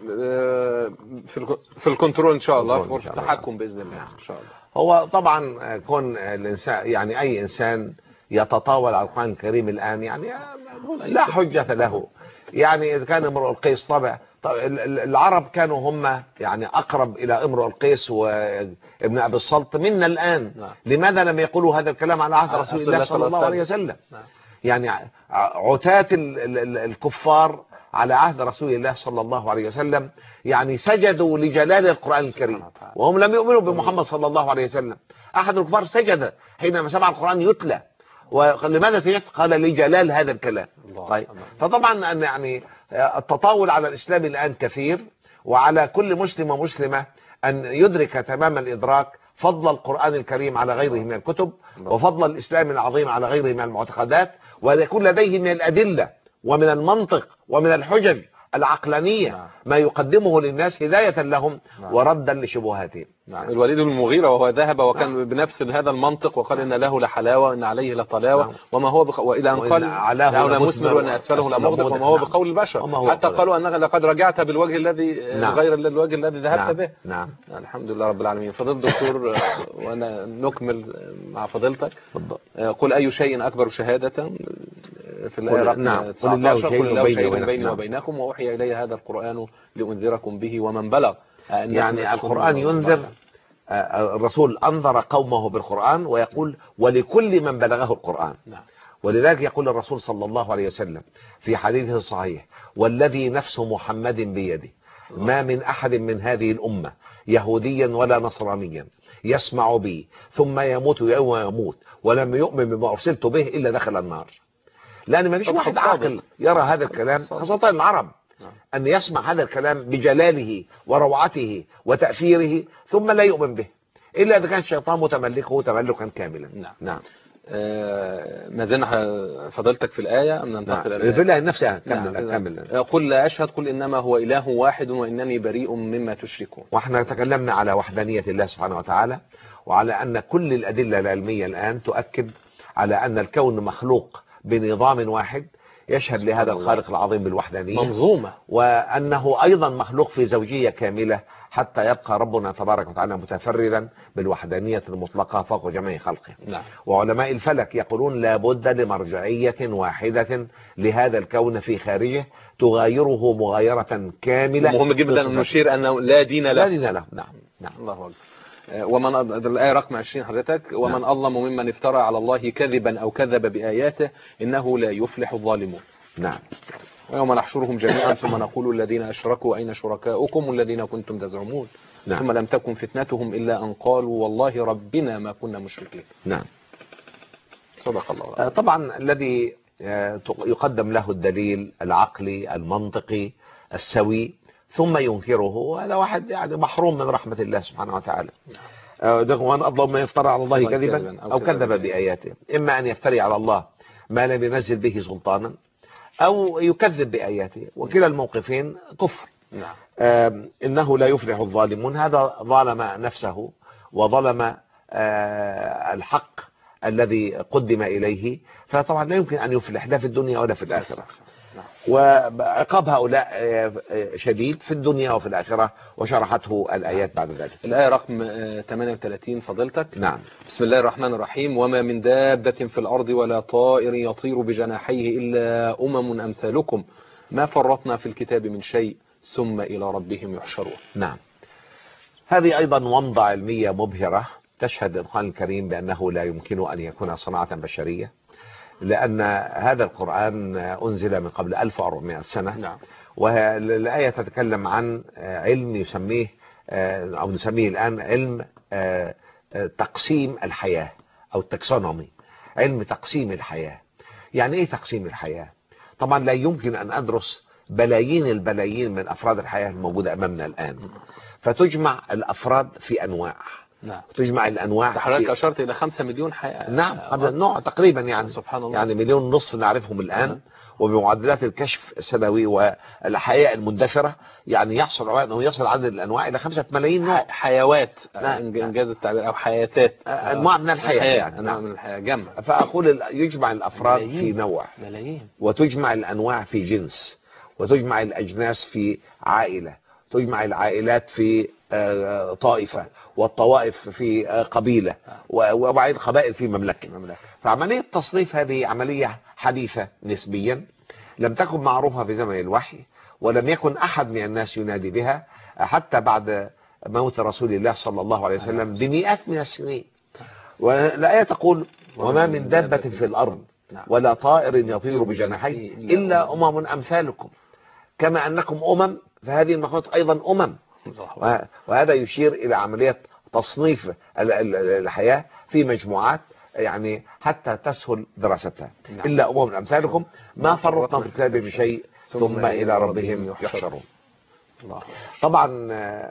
آه، في الك- في الكنترول ان شاء الله، في كنترول إن غرفه شاء الله. التحكم باذن الله نعم. ان شاء الله. هو طبعا كون الانسان يعني اي انسان يتطاول على القرآن الكريم الان يعني لا حجة له. يعني اذا كان امرؤ القيس طبع، طب ال- ال- العرب كانوا هم يعني اقرب الى امرؤ القيس وابن ابي السلط منا الان. نعم. لماذا لم يقولوا هذا الكلام على عهد على رسول رسول الله الله صلى الله عليه وسلم؟ نعم. يعني ع- عتاة ال- ال- ال- الكفار على عهد رسول الله صلى الله عليه وسلم يعني سجدوا لجلال القرآن الكريم وهم لم يؤمنوا بمحمد صلى الله عليه وسلم. أحد الكفار سجد حينما سمع القرآن يتلى، ولماذا سجد؟ قال لجلال هذا الكلام. طيب، فطبعا أن يعني التطاول على الإسلام الآن كثير، وعلى كل مسلم ومسلمة أن يدرك تمام الإدراك فضل القرآن الكريم على غيره من الكتب، وفضل الإسلام العظيم على غيره من المعتقدات، ويكون لديه من الأدلة ومن المنطق ومن الحجج العقلانية ما يقدمه للناس هداية لهم وردا لشبهاتهم. نعم. الوليد بن المغيرة وهو ذهب وكان نعم. بنفس هذا المنطق وقال نعم. إن له لحلاوة وإن عليه لطلاوة نعم. وما هو بق... وإلى أن قال علاه مثمر وإن أسفله لمغدق وما هو نعم. بقول البشر، حتى قالوا أنك لقد رجعت بالوجه الذي نعم. غير الوجه الذي ذهبت نعم. به. نعم. الحمد لله رب العالمين. فضيلة الدكتور وأنا نكمل مع فضيلتك. قل أي شيء أكبر شهادة في الآية رقم نعم. تسعة عشر قل الله شهيد بيني نعم. وبينكم وأوحي إلي هذا القرآن لأنذركم به ومن بلغ. يعني القرآن ينذر، الرسول أنذر قومه بالقرآن ويقول ولكل من بلغه القرآن. نعم. ولذلك يقول الرسول صلى الله عليه وسلم في حديثه الصحيح والذي نفس محمد بيده ما من أحد من هذه الأمة يهوديا ولا نصرانيا يسمع بي ثم يموت يوم يموت ولم يؤمن بما أرسلت به إلا دخل النار. لأن ما فيش واحد عاقل يرى هذا الكلام، خاصة العرب، أن يسمع هذا الكلام بجلاله وروعته وتأثيره ثم لا يؤمن به إلا إذا كان الشيطان متملكه تملكا كاملا. نعم. نعم. آه ما زلنا فضلتك في الآية أم ننتقل نعم. إلى في الآية نفسها. كمل نعم. كمل. قل لا أشهد قل إنما هو إله واحد وإنني بريء مما تشركون. وإحنا تكلمنا على وحدانية الله سبحانه وتعالى، وعلى أن كل الأدلة العلمية الآن تؤكد على أن الكون مخلوق بنظام واحد يشهد لهذا الخالق العظيم بالوحدانية منظومة، وأنه أيضا مخلوق في زوجية كاملة حتى يبقى ربنا تبارك وتعالى متفردا بالوحدانية المطلقة فوق جميع خلقه. نعم. وعلماء الفلك يقولون لا بد لمرجعية واحدة لهذا الكون في خارجه تغايره مغايرة كاملة. مهم جدا أن نشير أنه لا دين له. لا دين له. نعم. نعم. الله أكبر. ومن الآية رقم عشرين حضرتك ومن نعم. أظلم ممن افترى على الله كذبا أو كذب بآياته إنه لا يفلح الظالمون. نعم. ويوم نحشرهم جميعا ثم نقول الذين أشركوا أين شركاؤكم الذين كنتم تزعمون. نعم. ثم لم تكن فتنتهم إلا أن قالوا والله ربنا ما كنا مشركين. نعم. صدق الله. طبعا الذي يقدم له الدليل العقلي المنطقي السوي ثم ينكره هذا واحد يعني محروم من رحمة الله سبحانه وتعالى. ومن أظلم من يفترى على الله كذبا أو كذب بآياته، إما أن يفتري على الله ما لم ينزل به سلطانا أو يكذب بآياته، وكلا الموقفين كفر. نعم. إنه لا يفلح الظالمون، هذا ظلم نفسه وظلم الحق الذي قدم إليه، فطبعا لا يمكن أن يفلح لا في الدنيا ولا في الآخرة. وعقاب هؤلاء شديد في الدنيا وفي الآخرة، وشرحته الآيات بعد ذلك. الآية رقم ثمانية وثلاثين فضلتك. نعم. بسم الله الرحمن الرحيم وما من دابة في الأرض ولا طائر يطير بجناحيه إلا أمم أمثالكم ما فرطنا في الكتاب من شيء ثم إلى ربهم يحشرون. نعم. هذه أيضا ومضة علمية مبهرة تشهد القرآن الكريم بأنه لا يمكن أن يكون صناعة بشرية، لأن هذا القرآن أنزل من قبل ألف وأربعمائة سنة. نعم. والآية تتكلم عن علم يسميه أو نسميه الآن علم تقسيم الحياة أو التكسونومي، علم تقسيم الحياة. يعني إيه تقسيم الحياة؟ طبعا لا يمكن أن أدرس بلايين البلايين من أفراد الحياة الموجودة أمامنا الآن فتجمع الأفراد في أنواع نعم. وتجمع الأنواع. حضرتك أشرت إلى خمسة مليون حقيقة. نعم هذا النوع تقريبا يعني سبحان الله. يعني مليون ونصف نعرفهم الآن. نعم. وبمعدلات الكشف السنوي والحياة المندثرة يعني يحصل أنه يصل عدد الأنواع إلى خمسة ملايين نوع. حيوات. نعم. إنجاز التعبير أو حياتات. أنواع من الحياة الحياة. يعني. أنواع نعم. من الحياة جمع. فأقول يجمع الأفراد ملايين. في نوع ملايين. وتجمع الأنواع في جنس وتجمع الأجناس في عائلة تجمع العائلات في طائفة والطوائف في قبيلة وبعض القبائل في مملكة. فعملية تصنيف هذه عملية حديثة نسبيا لم تكن معروفة في زمن الوحي ولم يكن أحد من الناس ينادي بها حتى بعد موت رسول الله صلى الله عليه وسلم بمئات من السنين. والآية تقول وما من دابة في الأرض ولا طائر يطير بجناحيه إلا أمم أمثالكم كما أنكم أمم فهذه المخلوقات أيضا أمم. وهذا يشير إلى عملية تصنيف الحياة في مجموعات يعني حتى تسهل دراستها. إلا أمم أمثالكم ما فرطنا في الكتاب بشيء ثم إلى ربهم يحشرون. طبعا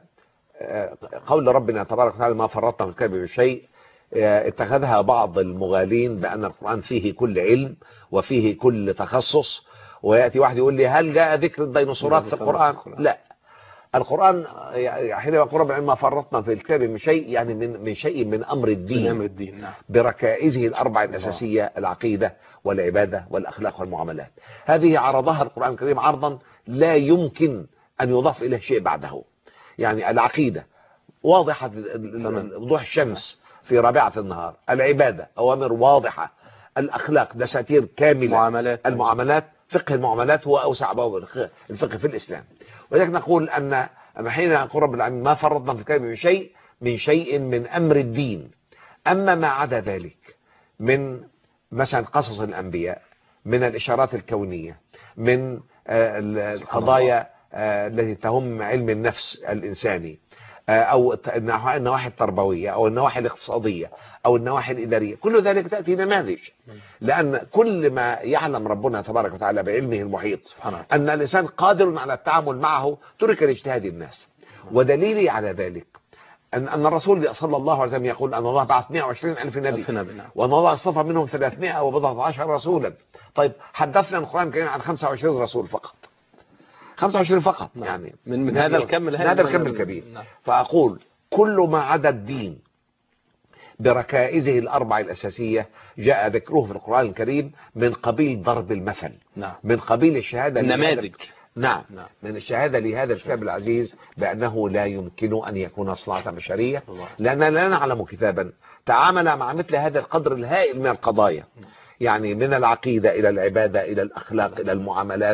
قول ربنا تبارك وتعالى ما فرطنا في الكتاب بشيء اتخذها بعض المغالين بأن القرآن فيه كل علم وفيه كل تخصص. ويأتي واحد يقول لي هل جاء ذكر الديناصورات في القرآن؟ لا. القرآن حين يقول ربنا ما فرطنا في الكتاب من شيء يعني من من شيء من أمر الدين, من أمر الدين. نعم. بركائزه الأربع الأساسية الله. العقيدة والعبادة والأخلاق والمعاملات. هذه عرضها القرآن الكريم عرضا لا يمكن أن يضاف إليه شيء بعده. يعني العقيدة واضحة وضوح الشمس في رابعة النهار. العبادة أوامر واضحة. الأخلاق دساتير كاملة. معاملات. المعاملات فقه المعاملات هو أوسع باب الفقه في الإسلام. ولذلك نقول أن حين يقول رب العالمين ما فرطنا في الكتاب من شيء من شيء من أمر الدين. أما ما عدا ذلك من مثلا قصص الأنبياء من الإشارات الكونية من القضايا التي تهم علم النفس الإنساني أو النواحي التربوية أو النواحي الاقتصادية أو النواحي الإدارية كل ذلك تأتي نماذج. لأن كل ما يعلم ربنا تبارك وتعالى بعلمه المحيط أن الإنسان قادر على التعامل معه ترك لاجتهاد الناس. ودليلي على ذلك أن أن الرسول صلى الله عليه وسلم يقول أن الله بعث مئة وعشرين ألف نبي وأن الله اصطفى منهم ثلاثمائة وبضعة عشر رسولا. طيب حدثنا القرآن الكريم عن خمسة وعشرين رسول فقط خمسة وعشرين فقط. نعم. يعني من, من هذا الكم من هذا الكم الكبير. نعم. فأقول كل ما عدا الدين بركائزه الأربع الأساسية جاء ذكره في القرآن الكريم من قبيل ضرب المثل. نعم. من قبيل الشهادة النماذج. نعم. نعم من الشهادة لهذا الكتاب العزيز بأنه لا يمكن أن يكون صناعة بشرية لأننا لا نعلم كتابا تعامل مع مثل هذا القدر الهائل من القضايا. يعني من العقيدة إلى العبادة إلى الأخلاق إلى المعاملات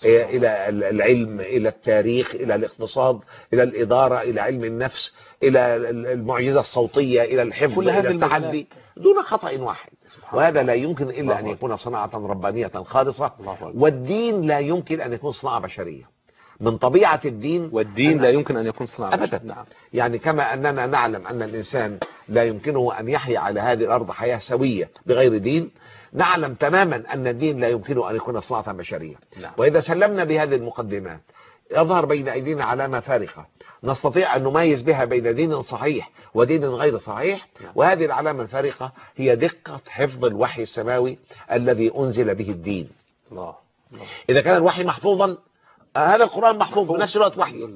إلى العلم إلى التاريخ إلى الاقتصاد إلى الإدارة إلى علم النفس إلى المعجزة الصوتية إلى الحفظ إلى التحدي دون خطأ واحد. وهذا لا يمكن إلا أن يكون صناعة ربانية خالصة. والدين لا يمكن أن يكون صناعة بشرية من طبيعة الدين. والدين لا يمكن أن يكون صناعة أبدا. نعم. يعني كما أننا نعلم أن الإنسان لا يمكنه أن يحيا على هذه الأرض حياة سوية بغير دين نعلم تماما أن الدين لا يمكنه أن يكون صناعة بشرية. نعم. وإذا سلمنا بهذه المقدمات يظهر بين أيدينا علامة فارقة نستطيع أن نميز بها بين دين صحيح ودين غير صحيح. نعم. وهذه العلامة الفارقة هي دقة حفظ الوحي السماوي الذي أنزل به الدين. الله. الله. إذا كان الوحي محفوظا هذا القرآن محفوظ بنفس الوقت وحي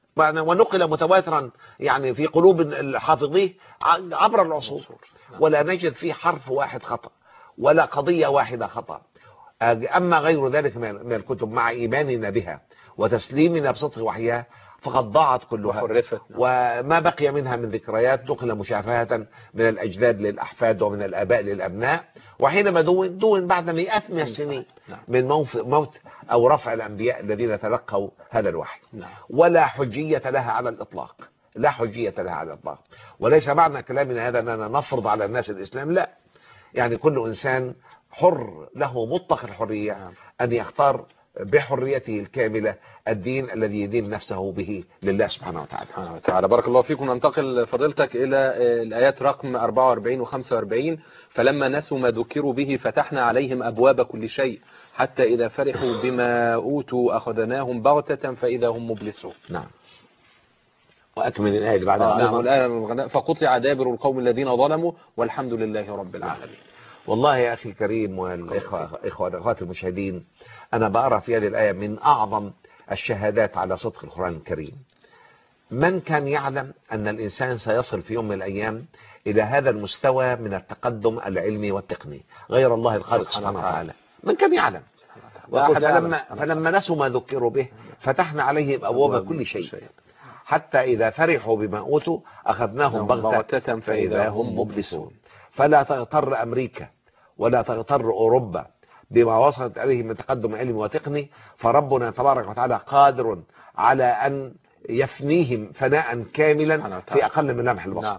ونقل متواترا يعني في قلوب الحافظيه عبر العصور. ولا نجد فيه حرف واحد خطأ ولا قضية واحدة خطأ. أما غير ذلك من الكتب مع إيماننا بها وتسليمنا بصدق وحيها فقد ضاعت كلها وما بقي منها من ذكريات نقل مشافهة من الأجداد للأحفاد ومن الآباء للأبناء. وحينما دون دون بعد مئات من السنين من موت أو رفع الأنبياء الذين تلقوا هذا الوحي. ولا حجية لها على الإطلاق. لا حجية لها على الإطلاق. وليس معنى كلامنا هذا أننا نفرض على الناس الإسلام لا. يعني كل إنسان حر له مطلق الحرية أن يختار بحريته الكاملة الدين الذي يدين نفسه به لله سبحانه وتعالى. سبحانه وتعالى. بارك الله فيكم. ننتقل فضيلتك إلى الآيات رقم أربعة وأربعين وخمسة وأربعين. فلما نسوا ما ذكروا به فتحنا عليهم أبواب كل شيء حتى إذا فرحوا بما أوتوا أخذناهم بغتة فإذا هم مبلسون. نعم. وأكمل الآية اللي بعدها. آه نعم الآية فقطع دابر القوم الذين ظلموا والحمد لله رب العالمين. والله يا أخي الكريم والإخوة إخوة الأخوات المشاهدين، أنا بقرأ في هذه الآية من أعظم الشهادات على صدق القرآن الكريم. من كان يعلم أن الإنسان سيصل في يوم من الأيام إلى هذا المستوى من التقدم العلمي والتقني غير الله الخالق سبحانه وتعالى؟ من كان يعلم؟ فلما, فلما نسوا ما ذكروا به فتحنا عليهم أبواب كل شيء حتى إذا فرحوا بما أوتوا أخذناهم بغتة فإذا هم مبلسون. فلا تغتر أمريكا ولا تغتر أوروبا بما وصلت إليه من تقدم علمي وتقني، فربنا تبارك وتعالى قادر على أن يفنيهم فناء كاملا في أقل من لمح البصر.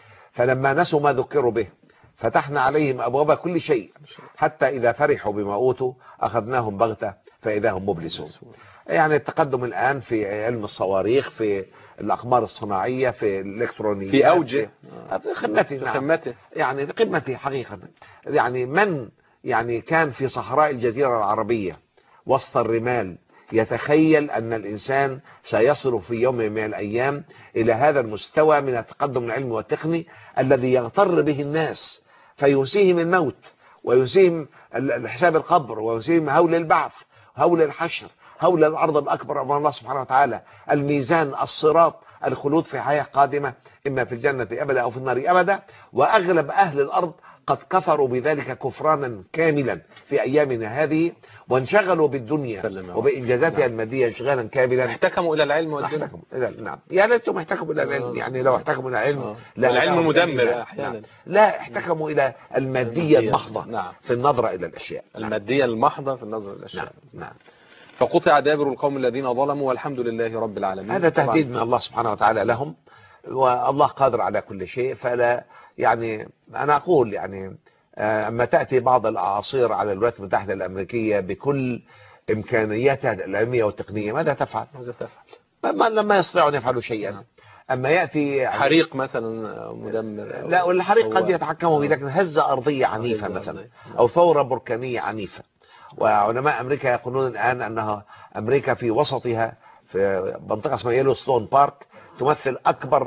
فلما نسوا ما ذكروا به فتحنا عليهم أبواب كل شيء حتى إذا فرحوا بما أوتوا أخذناهم بغتة فإذا هم مبلسون. يعني التقدم الآن في علم الصواريخ، في الأقمار الصناعية، في الإلكترونيات، في أوجه في قمته. في قمته يعني في قمته حقيقة. يعني من يعني كان في صحراء الجزيرة العربية وسط الرمال يتخيل أن الإنسان سيصل في يوم من الأيام إلى هذا المستوى من التقدم العلمي والتقني الذي يغتر به الناس فينسيهم الموت وينسيهم الحساب القبر وينسيهم هول البعث، هول الحشر، هول الأرض الأكبر أمام الله سبحانه وتعالى، الميزان، الصراط، الخلود في حياة قادمة إما في الجنة أبدا أو في النار أبدا. وأغلب أهل الأرض قد كفروا بذلك كفرانا كاملا في أيامنا هذه وانشغلوا بالدنيا وبإنجازاتها نعم. المادية انشغالا كاملا. احتكموا إلى العلم والدنيا. نعم يا ليتهم احتكموا إلى العلم. يعني لو احتكموا إلى العلم لا العلم المدمر أحيانا نعم. لا احتكموا إلى المادية المحضة نعم. في النظرة إلى الأشياء. المادية المحضة في النظرة إلى الأشياء. نعم. نعم. فقطع دابر القوم الذين ظلموا والحمد لله رب العالمين. هذا تهديد من الله سبحانه وتعالى لهم، والله قادر على كل شيء. فلا يعني أنا أقول يعني أما تأتي بعض الأعاصير على الولايات المتحدة الأمريكية بكل إمكانياتها العلمية والتقنية ماذا تفعل؟ ماذا تفعل؟ ما لما يستطيعوا أن يفعلوا شيئا. أما يأتي حريق مثلا مدمر، لا والحريق قد يتحكموا به، لكن هزة أرضية عنيفة مثلا أو ثورة بركانية عنيفة. وعلماء أمريكا يقولون الآن أنها أمريكا في وسطها في منطقة اسمها يلوستون بارك تمثل أكبر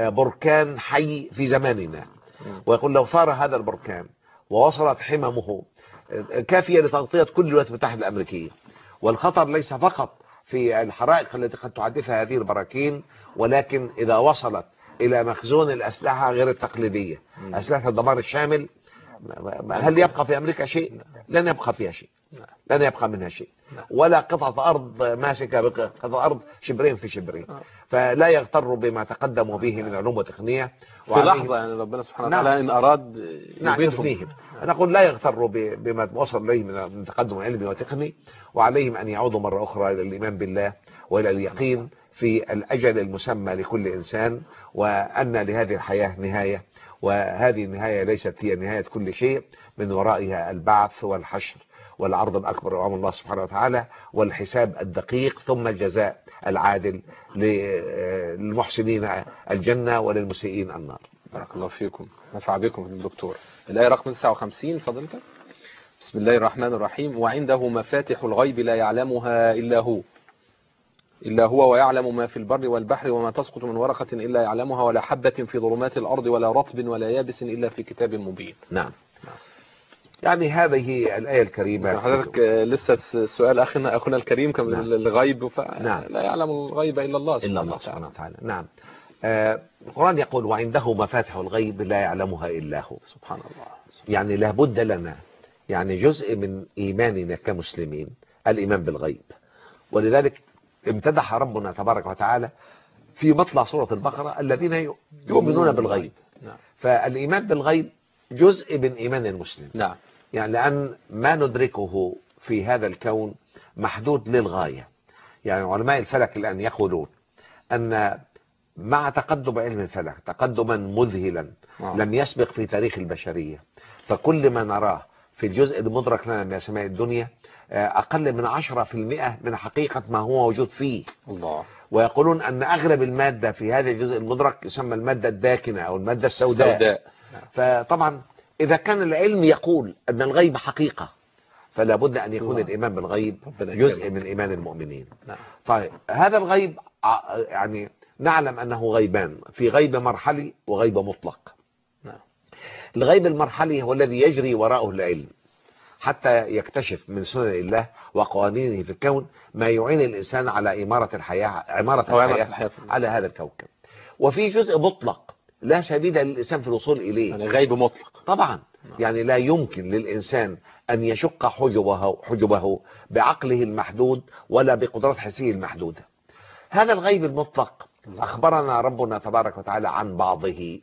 بركان حي في زماننا. ويقول لو ثار هذا البركان ووصلت حممه كافية لتغطية كل الولايات المتحدة الأمريكية. والخطر ليس فقط في الحرائق التي قد تحدثها هذه البراكين، ولكن إذا وصلت إلى مخزون الأسلحة غير التقليدية، أسلحة الدمار الشامل، هل يبقى في أمريكا شيء؟ لن يبقى فيها شيء، لن يبقى منها شيء، ولا قطعة أرض ماسكة بقطعة أرض شبرين في شبرين. فلا يغتروا بما تقدموا به من علوم وتقنية في لحظة. يعني ربنا سبحانه وتعالى نعم. إن أراد يبيدهم. أنا أقول لا يغتروا بما وصل إليه من تقدم علمي وتقني، وعليهم أن يعودوا مرة أخرى إلى الإيمان بالله وإلى اليقين في الأجل المسمى لكل إنسان، وأن لهذه الحياة نهاية، وهذه النهاية ليست هي نهاية كل شيء، من ورائها البعث والحشر والعرض الأكبر أمام الله سبحانه وتعالى والحساب الدقيق، ثم الجزاء العادل للمحسنين الجنة وللمسيئين النار. بارك الله فيكم، نفع بكم الدكتور. الآية رقم تسعة وخمسين فضلتك. بسم الله الرحمن الرحيم. وعنده مفاتح الغيب لا يعلمها إلا هو إلا هو ويعلم ما في البر والبحر وما تسقط من ورقة إلا يعلمها ولا حبة في ظلمات الأرض ولا رطب ولا يابس إلا في كتاب مبين. نعم. يعني هذه الآية الكريمة. حضرتك لسه السؤال أخنا أخونا الكريم كان نعم. الغيب فلا نعم. يعلم الغيب إلا الله سبحانه, إلا الله سبحانه وتعالى. نعم. آه القرآن يقول وعنده مفاتح الغيب لا يعلمها إلا هو. سبحان الله. يعني لابد لنا يعني جزء من إيماننا كمسلمين الإيمان بالغيب، ولذلك امتدح ربنا تبارك وتعالى في مطلع سورة البقرة الذين يؤمنون بالغيب. نعم. فالإيمان بالغيب جزء من إيمان المسلم. نعم. يعني لأن ما ندركه في هذا الكون محدود للغاية. يعني علماء الفلك الآن يقولون أن مع تقدم علم الفلك تقدما مذهلا نعم. لم يسبق في تاريخ البشرية، فكل ما نراه في الجزء المدرك لنا من سماء الدنيا أقل من عشرة في المئة من حقيقة ما هو موجود فيه. الله. ويقولون أن أغلب المادة في هذا الجزء المدرك يسمى المادة الداكنة أو المادة السوداء, السوداء. فطبعا إذا كان العلم يقول أن الغيب حقيقة فلا بد أن يكون الله. الإيمان بالغيب جزء من إيمان المؤمنين. نعم. طيب هذا الغيب يعني نعلم أنه غيبان، في غيب مرحلي وغيب مطلق. نعم. الغيب المرحلي هو الذي يجري وراءه العلم حتى يكتشف من سنن الله وقوانينه في الكون ما يعين الإنسان على إمارة الحياة عمارة الحياة, الحياة على هذا الكوكب. وفي جزء مطلق لا سبيل للإنسان في الوصول إليه، يعني غيب مطلق طبعا. يعني لا يمكن للإنسان أن يشق حجبه, حجبه بعقله المحدود ولا بقدرات حسيه المحدودة. هذا الغيب المطلق أخبرنا ربنا تبارك وتعالى عن بعضه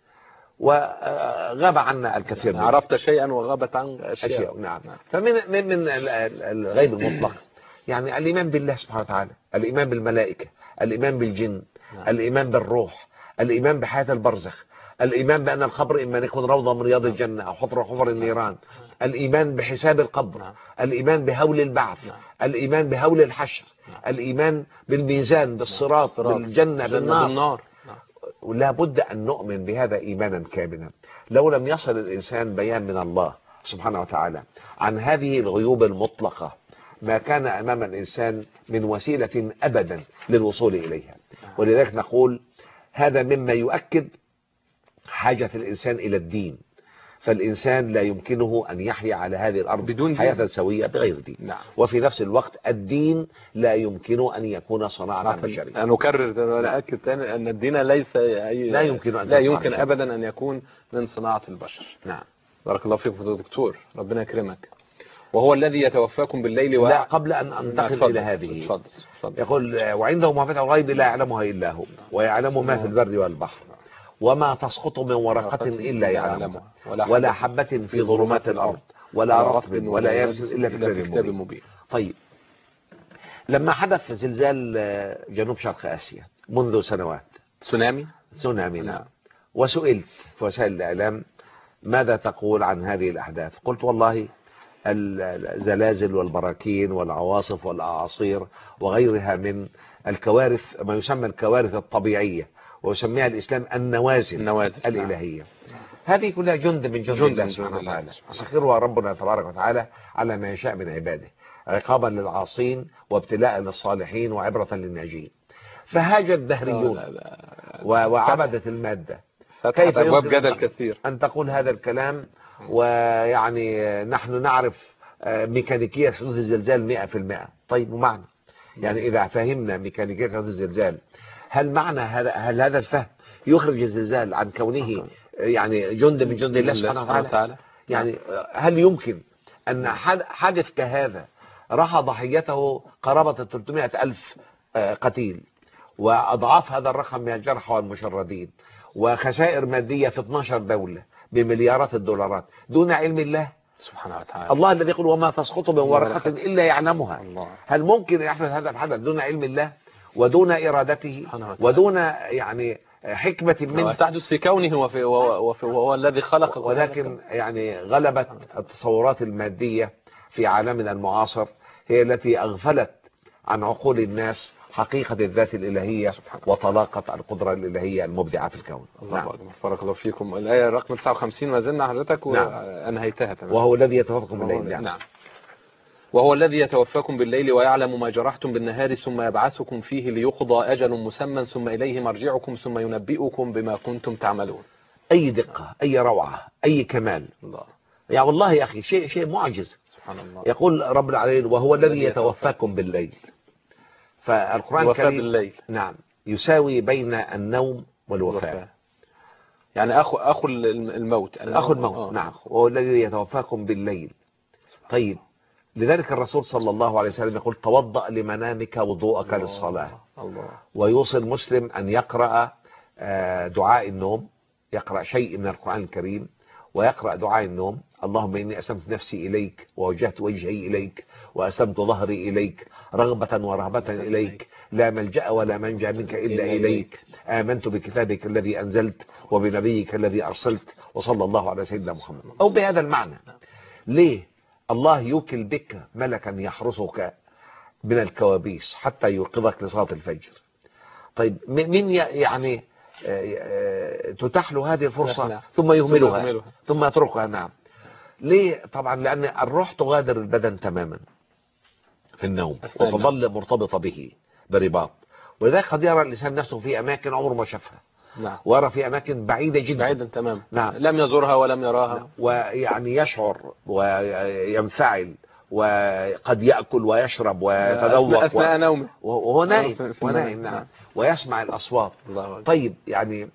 وغاب عنا الكثير منه. عرفت شيئا وغابت عن أشياء, أشياء. نعم. فمن من من الغيب المطلق يعني الإيمان بالله سبحانه وتعالى، الإيمان بالملائكة، الإيمان بالجن، الإيمان بالروح، الإيمان بحياة البرزخ، الإيمان بأن القبر إما أن يكون روضة من رياض الجنة أو حفر حفر النيران، الإيمان بحساب القبر، الإيمان بهول البعث، الإيمان بهول الحشر، الإيمان بالميزان، بالصراط، بالجنة، بالنار. ولا بد أن نؤمن بهذا إيمانا كاملا. لو لم يصل الإنسان بيان من الله سبحانه وتعالى عن هذه الغيوب المطلقة ما كان أمام الإنسان من وسيلة أبدا للوصول إليها. ولذلك نقول هذا مما يؤكد حاجة الإنسان إلى الدين، فالإنسان لا يمكنه أن يحيا على هذه الأرض بدون حياة سوية بغير دين. نعم. وفي نفس الوقت الدين لا يمكن أن يكون صناعة بشرية. أنا أكرر وأكد تاني أن الدين ليس أي لا يمكن أن لا يمكن أبدا أن يكون من صناعة البشر. نعم. بارك الله فيك يا دكتور، ربنا يكرمك. وهو الذي يتوفاكم بالليل و... لا قبل أن أنتقل إلى هذه فضل. فضل. يقول وعنده مفاتيح الغيب لا يعلمها إلا هو ويعلم ما في البر والبحر وما تسقط من ورقة إلا يعلمها ولا حبة في ظلمات الأرض ولا رطب ولا يابس إلا في كتاب مبين. طيب، لما حدث زلزال جنوب شرق آسيا منذ سنوات، تسونامي تسونامي نعم، وسئلت في وسائل الإعلام ماذا تقول عن هذه الأحداث؟ قلت والله الزلازل والبراكين والعواصف والأعاصير وغيرها من الكوارث ما يسمى الكوارث الطبيعية ويسميها الإسلام النوازل, النوازل الإلهية. نعم. هذه كلها جند من جند, جند الله سبحانه وتعالى يسخرها ربنا تبارك وتعالى على ما يشاء من عباده، عقابا للعاصين وابتلاء للصالحين وعبرة للناجين. فهاج الدهريون وعبدة المادة كيف أبواب جدل كثير أن تقول هذا الكلام، ويعني نحن نعرف ميكانيكية حدوث الزلزال مئة في المئة. طيب ومعنى يعني إذا فهمنا ميكانيكية حدوث الزلزال، هل معنى هذا هل هذا الفهم يخرج الزلزال عن كونه يعني جند من جند الله سبحانه وتعالى؟ يعني هل يمكن أن حدث كهذا راح ضحيته قرابة ثلاثمائة ألف قتيل وأضعاف هذا الرقم من الجرحى والمشردين وخسائر مادية في اثناشر دولة بمليارات الدولارات دون علم الله سبحانه وتعالى؟ الله الذي يقول وما تسقط من ورقة إلا يعلمها. الله. هل ممكن يحدث هذا الحدث دون علم الله ودون إرادته ودون يعني حكمة منه؟ تحدث في كونه وفي وفي وهو الذي خلق. ولكن يعني غلبت التصورات المادية في عالمنا المعاصر هي التي أغفلت عن عقول الناس حقيقة الذات الإلهية وطلاقة القدرة الإلهية المبدعة في الكون. الله أكبر. بارك الله فيكم. الآية رقم تسعة وخمسين ما زلنا حضرتك وأنهيتها تماما. وهو الذي يتوفاكم بالليل. نعم. نعم. وهو الذي يتوفاكم بالليل ويعلم ما جرحتم بالنهار ثم يبعثكم فيه ليقضى أجل مسمى ثم إليه مرجعكم ثم ينبئكم بما كنتم تعملون. أي دقة، أي روعة، أي كمال. الله. يا والله يا أخي شيء شيء معجز. سبحان الله. يقول رب العالمين وهو الذي يتوفاكم بالليل. فالقرآن الكريم بالليل. نعم يساوي بين النوم والوفاة. يعني أخو أخو الموت. أخو الموت. آه. نعم. وهو الذي يتوفاكم بالليل. طيب، لذلك الرسول صلى الله عليه وسلم يقول توضأ لمنامك وضوءك الله للصلاة. الله. ويوصي المسلم أن يقرأ دعاء النوم، يقرأ شيء من القرآن الكريم ويقرأ دعاء النوم. اللهم إني أسلمت نفسي إليك ووجهت وجهي إليك وأسلمت ظهري إليك رغبة ورهبة إليك لا ملجأ ولا منجا منك إلا إليك آمنت بكتابك الذي أنزلت وبنبيك الذي أرسلت وصلى الله على سيدنا محمد. أو بهذا المعنى. ليه الله يوكل بك ملكا يحرسك من الكوابيس حتى يوقظك لصلاة الفجر؟ طيب من يعني تتاح له هذه الفرصة ثم يهملها ثم يتركها؟ نعم. ليه؟ طبعا لأن الروح تغادر البدن تماما في النوم وتظل مرتبطة به برباط، ولذلك قد يرى الإنسان نفسه في أماكن عمره ما شافها، نعم، ويرى في أماكن بعيدة جدا بعيدا تمام، نعم، لم يزورها ولم يراها، ويعني يشعر وينفعل وقد يأكل ويشرب ويتذوق أثناء و... نومه وهو نائم في- في وهو المنام. نائم نعم، نعم. ويسمع الأصوات. الله أكبر. طيب يعني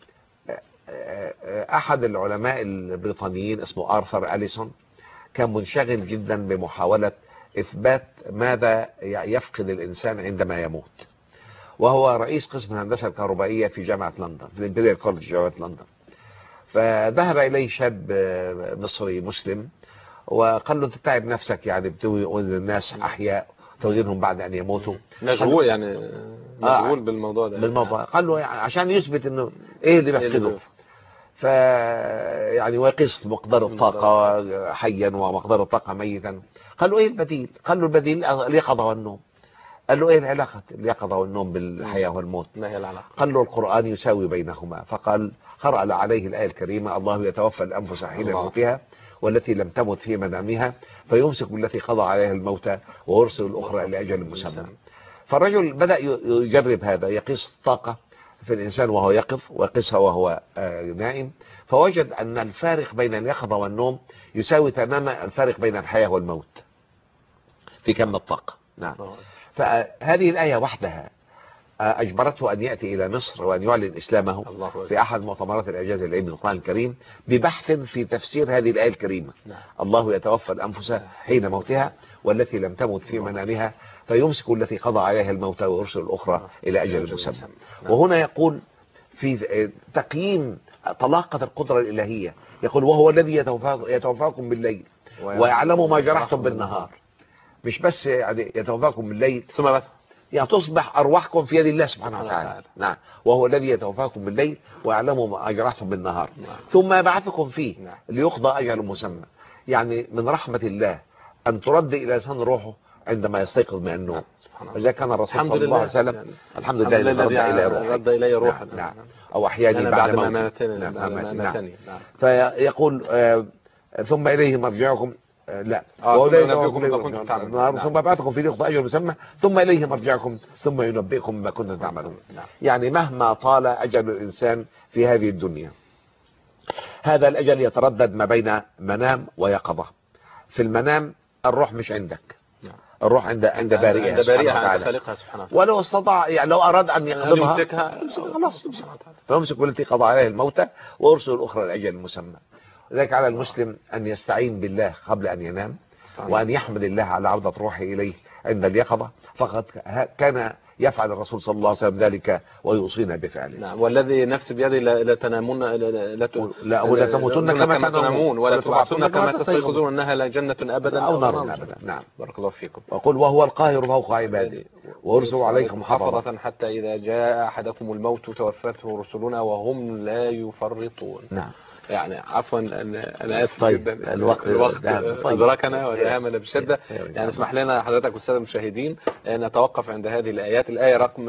أحد العلماء البريطانيين اسمه آرثر أليسون كان منشغل جدا بمحاولة إثبات ماذا يفقد الإنسان عندما يموت، وهو رئيس قسم الهندسة الكهربائية في جامعة لندن، في الإمبريال كوليدج جامعة لندن. فذهب إليه شاب مصري مسلم وقال له تتعب نفسك يعني بتوجد الناس أحياء توجدهم بعد أن يموتوا، مشغول يعني مشغول آه بالموضوع ده بالموضوع. قال له يعني عشان يثبت انه ايه اللي بيفقده، ف يعني ويقيس مقدار الطاقة حيا ومقدار الطاقة ميتا. قال له ايه البديل؟ قال له البديل اليقظة والنوم. قال له ايه العلاقة اليقظة والنوم بالحياة والموت؟ ما هي العلاقة؟ قال له القرآن يساوي بينهما. فقال قرأ عليه الآية الكريمة الله يتوفى الأنفس حين موتها والتي لم تمت في منامها فيمسك التي قضى عليها الموت ويرسل الأخرى إلى أجل مسمى. فالرجل بدأ يجرب هذا، يقيس الطاقة في الإنسان وهو يقظ ويقيسها وهو نائم، فوجد أن الفارق بين اليقظة والنوم يساوي تماما الفارق بين الحياة والموت في كم الطاقة. نعم. فهذه الآية وحدها أجبرته أن يأتي إلى مصر وأن يعلن إسلامه في أحد مؤتمرات الإعجاز العلمي للقرآن الكريم ببحث في تفسير هذه الآية الكريمة. الله يتوفى الأنفس حين موتها والتي لم تمت في منامها فيمسك التي قضى عليها الموت ويرسل الأخرى إلى أجل مسمى. وهنا يقول في تقييم طلاقة القدرة الإلهية، يقول وهو الذي يتوفاكم بالليل ويعلم ما جرحتم بالنهار. مش بس يعني يتوفاكم بالليل ثم بس يعني تصبح أرواحكم في يد الله سبحانه وتعالى. نعم. وهو الذي يتوفاكم بالليل ويعلم ما أجرحتم بالنهار. نعم. ثم يبعثكم فيه. نعم. ليقضى أجل مسمى. يعني من رحمة الله أن ترد إلى إنسان روحه عندما يستيقظ من النوم. وذلك كان الرسول صلى الله عليه وسلم يعني الحمد لله الذي رد إلى روحي رد إلى روحي. نعم. نعم. أو أحياني بعد ما ماتني. نعم. نعم. نعم. فيقول آه ثم إليه مرجعكم لا آه ثم بعثكم في ليقضى أجل مسمى ثم إليه مرجعكم ثم ينبئكم بما كنتم تعملون. يعني مهما طال أجل الإنسان في هذه الدنيا هذا الأجل يتردد ما بين منام ويقظة. في المنام الروح مش عندك، الروح عند عند بارئها سبحانه وتعالى، ولو استطاع يعني لو أراد أن يقضبها خلاص فيمسك التي قضى عليها الموت ويرسل الأخرى لأجل المسمى. لذلك على المسلم أن يستعين بالله قبل أن ينام وأن يحمد الله على عودة روحه إليه عند اليقظة، فقد كان يفعل الرسول صلى الله عليه وسلم ذلك ويوصينا بفعله. نعم. والذي نفس بيده لا تنامون لا لا ولا تموتون كما تنامون ولا تبعثون كما تستيقظون أنها لا جنة أبدا أو نار أبدا. نعم. بارك الله فيكم. وقل وهو القاهر فوق عباده ويرسل عليكم حفظة حتى إذا جاء أحدكم الموت توفته رسلنا وهم لا يفرطون. نعم. يعني عفوا انا اسف طيب جدا الوقت, الوقت ادركنا ودهمنا بشده. يعني اسمح لنا حضرتك والساده المشاهدين نتوقف عند هذه الايات، الايه رقم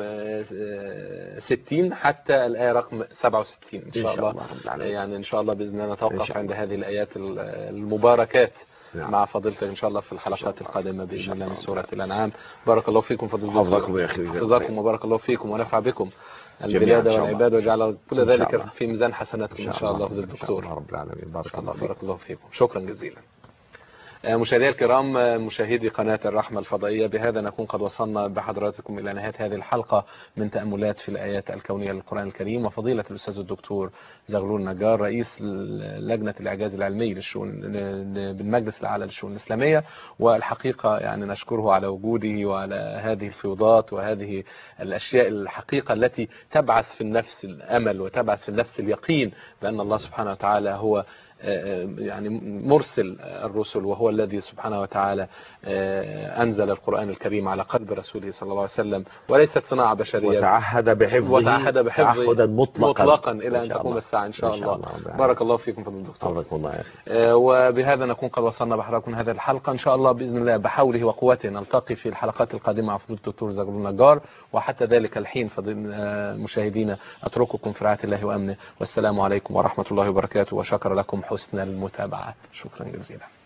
ستين حتى الايه رقم سبعة وستين ان شاء الله. يعني ان شاء الله باذن الله نتوقف عند هذه الايات المباركات مع فضيلتك ان شاء الله في الحلقات القادمه باذن الله من سوره الانعام. بارك الله فيكم فضيلة حفظكم يا اخي حفظكم وبارك الله فيكم ونفع بكم البلاد والعباد وجعل كل ذلك في ميزان حسناتكم ان شاء الله فضيلة الدكتور. رب العالمين. بارك الله بارك الله فيكم. شكرا جزيلا. مشاهدينا الكرام مشاهدي قناة الرحمة الفضائية، بهذا نكون قد وصلنا بحضراتكم إلى نهاية هذه الحلقة من تأملات في الآيات الكونية للقرآن الكريم، وفضيلة الأستاذ الدكتور زغلول نجار رئيس لجنة الإعجاز العلمي للشؤون بالمجلس الأعلى للشؤون الإسلامية. والحقيقة يعني نشكره على وجوده وعلى هذه الفيوضات وهذه الأشياء الحقيقة التي تبعث في النفس الأمل وتبعث في النفس اليقين بأن الله سبحانه وتعالى هو يعني مرسل الرسل، وهو الذي سبحانه وتعالى أنزل القرآن الكريم على قلب رسوله صلى الله عليه وسلم، وليست صناعة بشرية. وتعهد بحفظه وتعهد بحفظه تعهدا مطلقا, مطلقا إلى أن تقوم الساعة إن شاء الله. بارك الله فيكم فضل الدكتور. الله. وبهذا نكون قد وصلنا بحضراتكم هذه الحلقة إن شاء الله بإذن الله بحوله وقوته نلتقي في الحلقات القادمة مع فضيلة الدكتور زغلول نجار. وحتى ذلك الحين فضل مشاهدينا أترككم في رعاية الله وأمنه، والسلام عليكم ورحمة الله وبركاته، وشكر لكم حسن المتابعة. شكرا جزيلا.